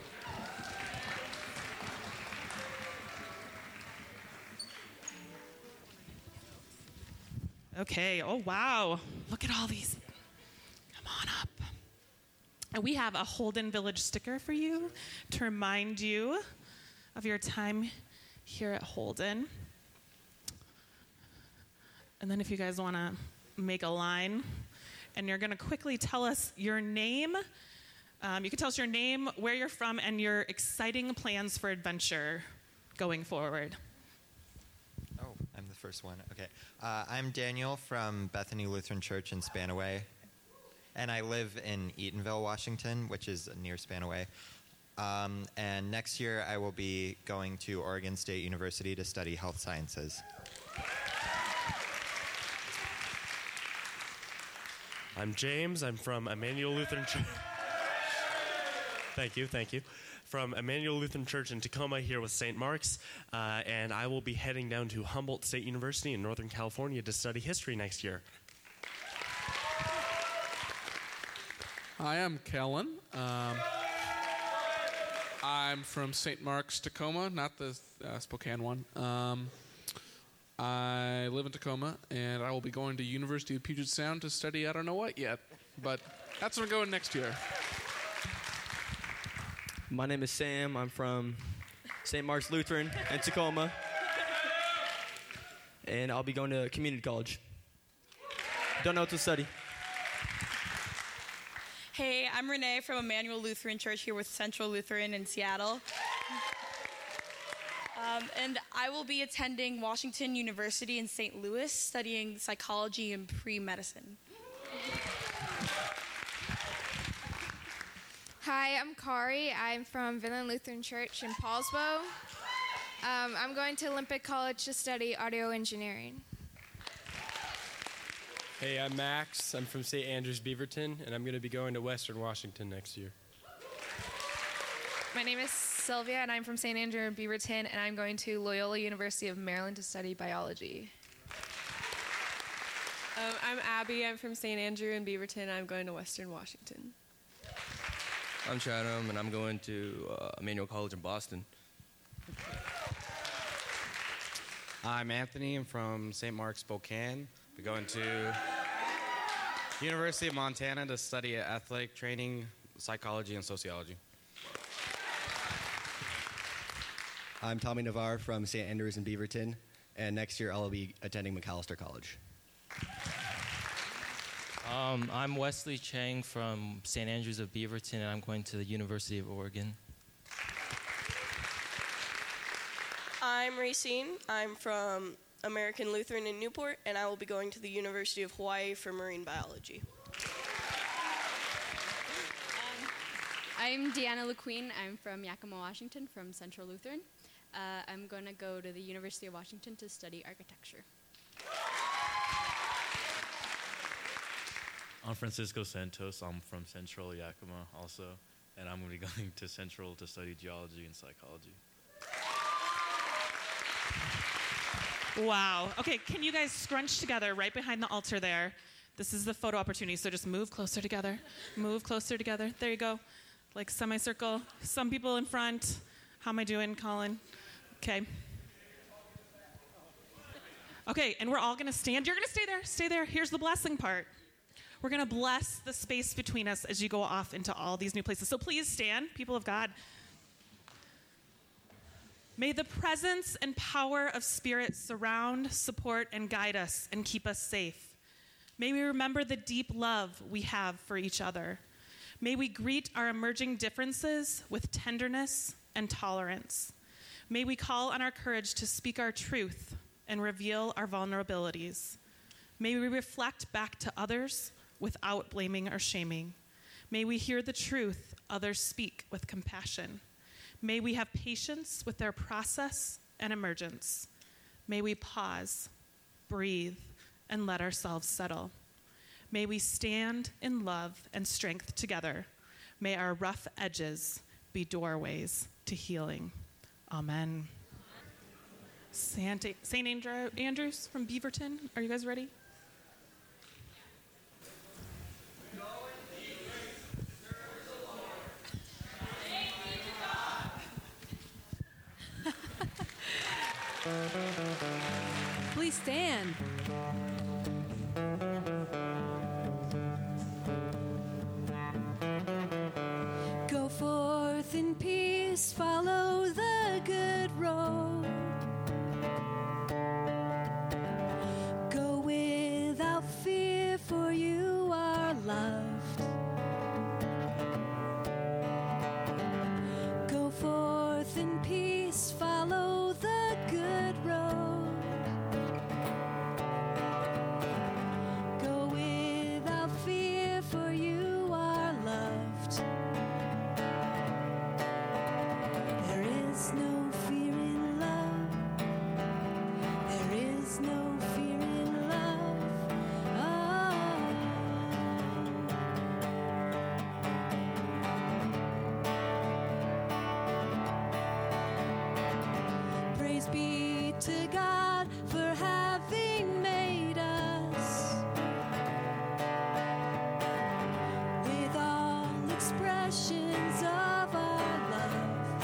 [SPEAKER 13] Okay, oh wow, look at all these. Come on up. And we have a Holden Village sticker for you to remind you of your time here at Holden. And then if you guys want to make a line, and you're going to quickly tell us your name. You can tell us your name, where you're from, and your exciting plans for adventure going forward.
[SPEAKER 16] Oh, I'm the first one. Okay. I'm Daniel from Bethany Lutheran Church in Spanaway. And I live in Eatonville, Washington, which is near Spanaway. And next year I will be going to Oregon State University to study health sciences.
[SPEAKER 17] I'm James. I'm from Emmanuel Lutheran Church. Thank you. From Emmanuel Lutheran Church in Tacoma here with St. Mark's. And I will be heading down to Humboldt State University in Northern California to study history next year.
[SPEAKER 18] Hi, I'm Kellen.
[SPEAKER 2] I'm from St. Mark's, Tacoma, not the Spokane one. I live in Tacoma, and I will be going to University of Puget Sound to study I don't know what yet, but that's where I'm going next year.
[SPEAKER 24] My name is Sam. I'm from St. Mark's Lutheran in Tacoma, and I'll be going to community college. Don't know what to study.
[SPEAKER 18] Hey, I'm Renee from Emmanuel Lutheran Church here with Central Lutheran in Seattle. And I will be attending Washington University in St. Louis studying psychology and pre-medicine.
[SPEAKER 19] Hi, I'm Kari. I'm from Vinland Lutheran Church in Paulsbo. I'm going to Olympic College to study audio engineering.
[SPEAKER 20] Hey, I'm Max. I'm from St. Andrews Beaverton, and I'm going to be going to Western Washington next year.
[SPEAKER 23] My name is Sylvia, and I'm from St. Andrew in Beaverton, and I'm going to Loyola University of Maryland to study biology.
[SPEAKER 26] I'm Abby. I'm from St. Andrew in Beaverton. I'm going to Western Washington.
[SPEAKER 27] I'm Chatham, and I'm going to Emmanuel College in Boston.
[SPEAKER 28] I'm Anthony. I'm from St. Mark's, Spokane. We're going to University of Montana to study athletic training, psychology, and sociology.
[SPEAKER 29] I'm Tommy Navarre from St. Andrews in Beaverton, and next year I'll be attending Macalester College.
[SPEAKER 30] I'm Wesley Chang from St. Andrews of Beaverton, and I'm going to the University of Oregon.
[SPEAKER 26] I'm Racine. I'm from American Lutheran in Newport, and I will be going to the University of Hawaii for marine biology.
[SPEAKER 31] I'm Deanna LeQueen. I'm from Yakima, Washington, from Central Lutheran. I'm going to go to the University of Washington to study architecture.
[SPEAKER 32] I'm Francisco Santos. I'm from Central Yakima also, and I'm going to be going to Central to study geology and psychology.
[SPEAKER 13] Wow. Okay, can you guys scrunch together right behind the altar there? This is the photo opportunity, so just move closer together. Move closer together. There you go. Like semicircle. Some people in front. How am I doing, Colin? Okay. Okay, and we're all going to stand. You're going to stay there. Stay there. Here's the blessing part. We're going to bless the space between us as you go off into all these new places. So please stand, people of God. May the presence and power of Spirit surround, support, and guide us and keep us safe. May we remember the deep love we have for each other. May we greet our emerging differences with tenderness and tolerance. May we call on our courage to speak our truth and reveal our vulnerabilities. May we reflect back to others without blaming or shaming. May we hear the truth others speak with compassion. May we have patience with their process and emergence. May we pause, breathe, and let ourselves settle. May we stand in love and strength together. May our rough edges be doorways to healing. Amen. St. Andrews from Beaverton, are you guys ready?
[SPEAKER 1] Please stand. Go forth in peace, follow the good road. Go without fear, for you are loved. Go forth in peace, follow the good road. Go without fear, for you are loved. There is no fear in love. There is no fear in love. Praise be to God for having made us with all expressions of our love.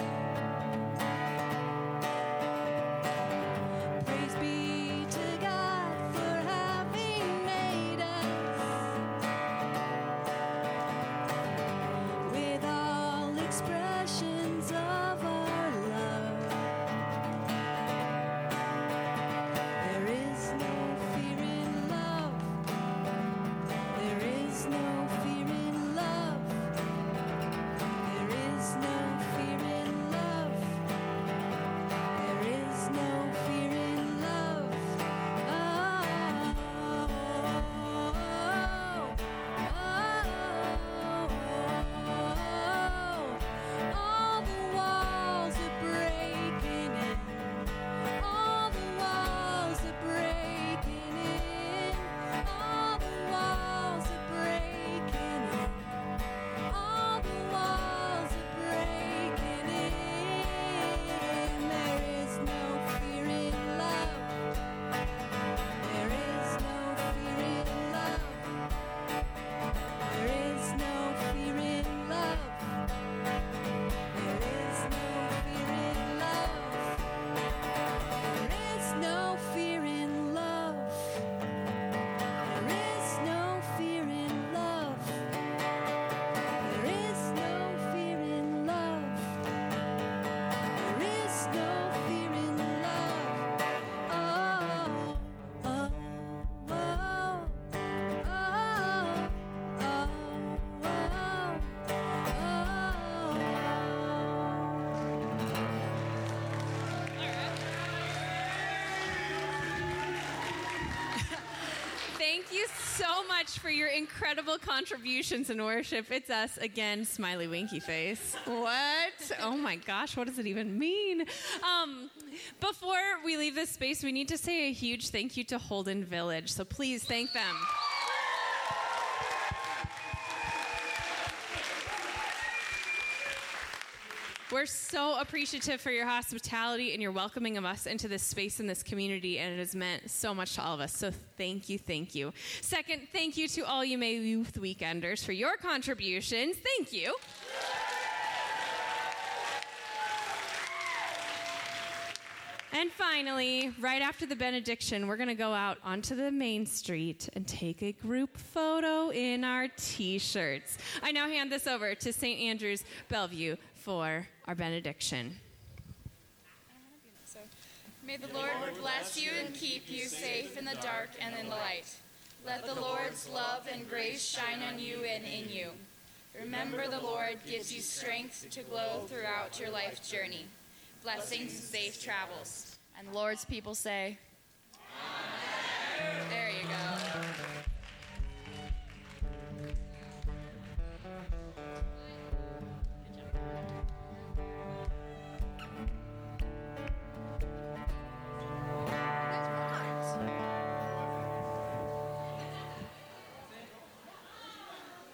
[SPEAKER 3] much for your incredible contributions in worship. It's us again, smiley winky face. What? Oh my gosh, what does it even mean? Before we leave this space, we need to say a huge thank you to Holden Village. So please thank them. We're so appreciative for your hospitality and your welcoming of us into this space and this community, and it has meant so much to all of us. So thank you, thank you. Second, thank you to all you May Youth Weekenders for your contributions. Thank you. And finally, right after the benediction, we're going to go out onto the main street and take a group photo in our T-shirts. I now hand this over to St. Andrew's Bellevue for our benediction.
[SPEAKER 4] May the Lord bless you and keep you safe in the dark and in the light. Let the Lord's love and grace shine on you and in you. Remember, the Lord gives you strength to glow throughout your life journey. Blessings and safe travels. And the Lord's people say, Amen. There you go.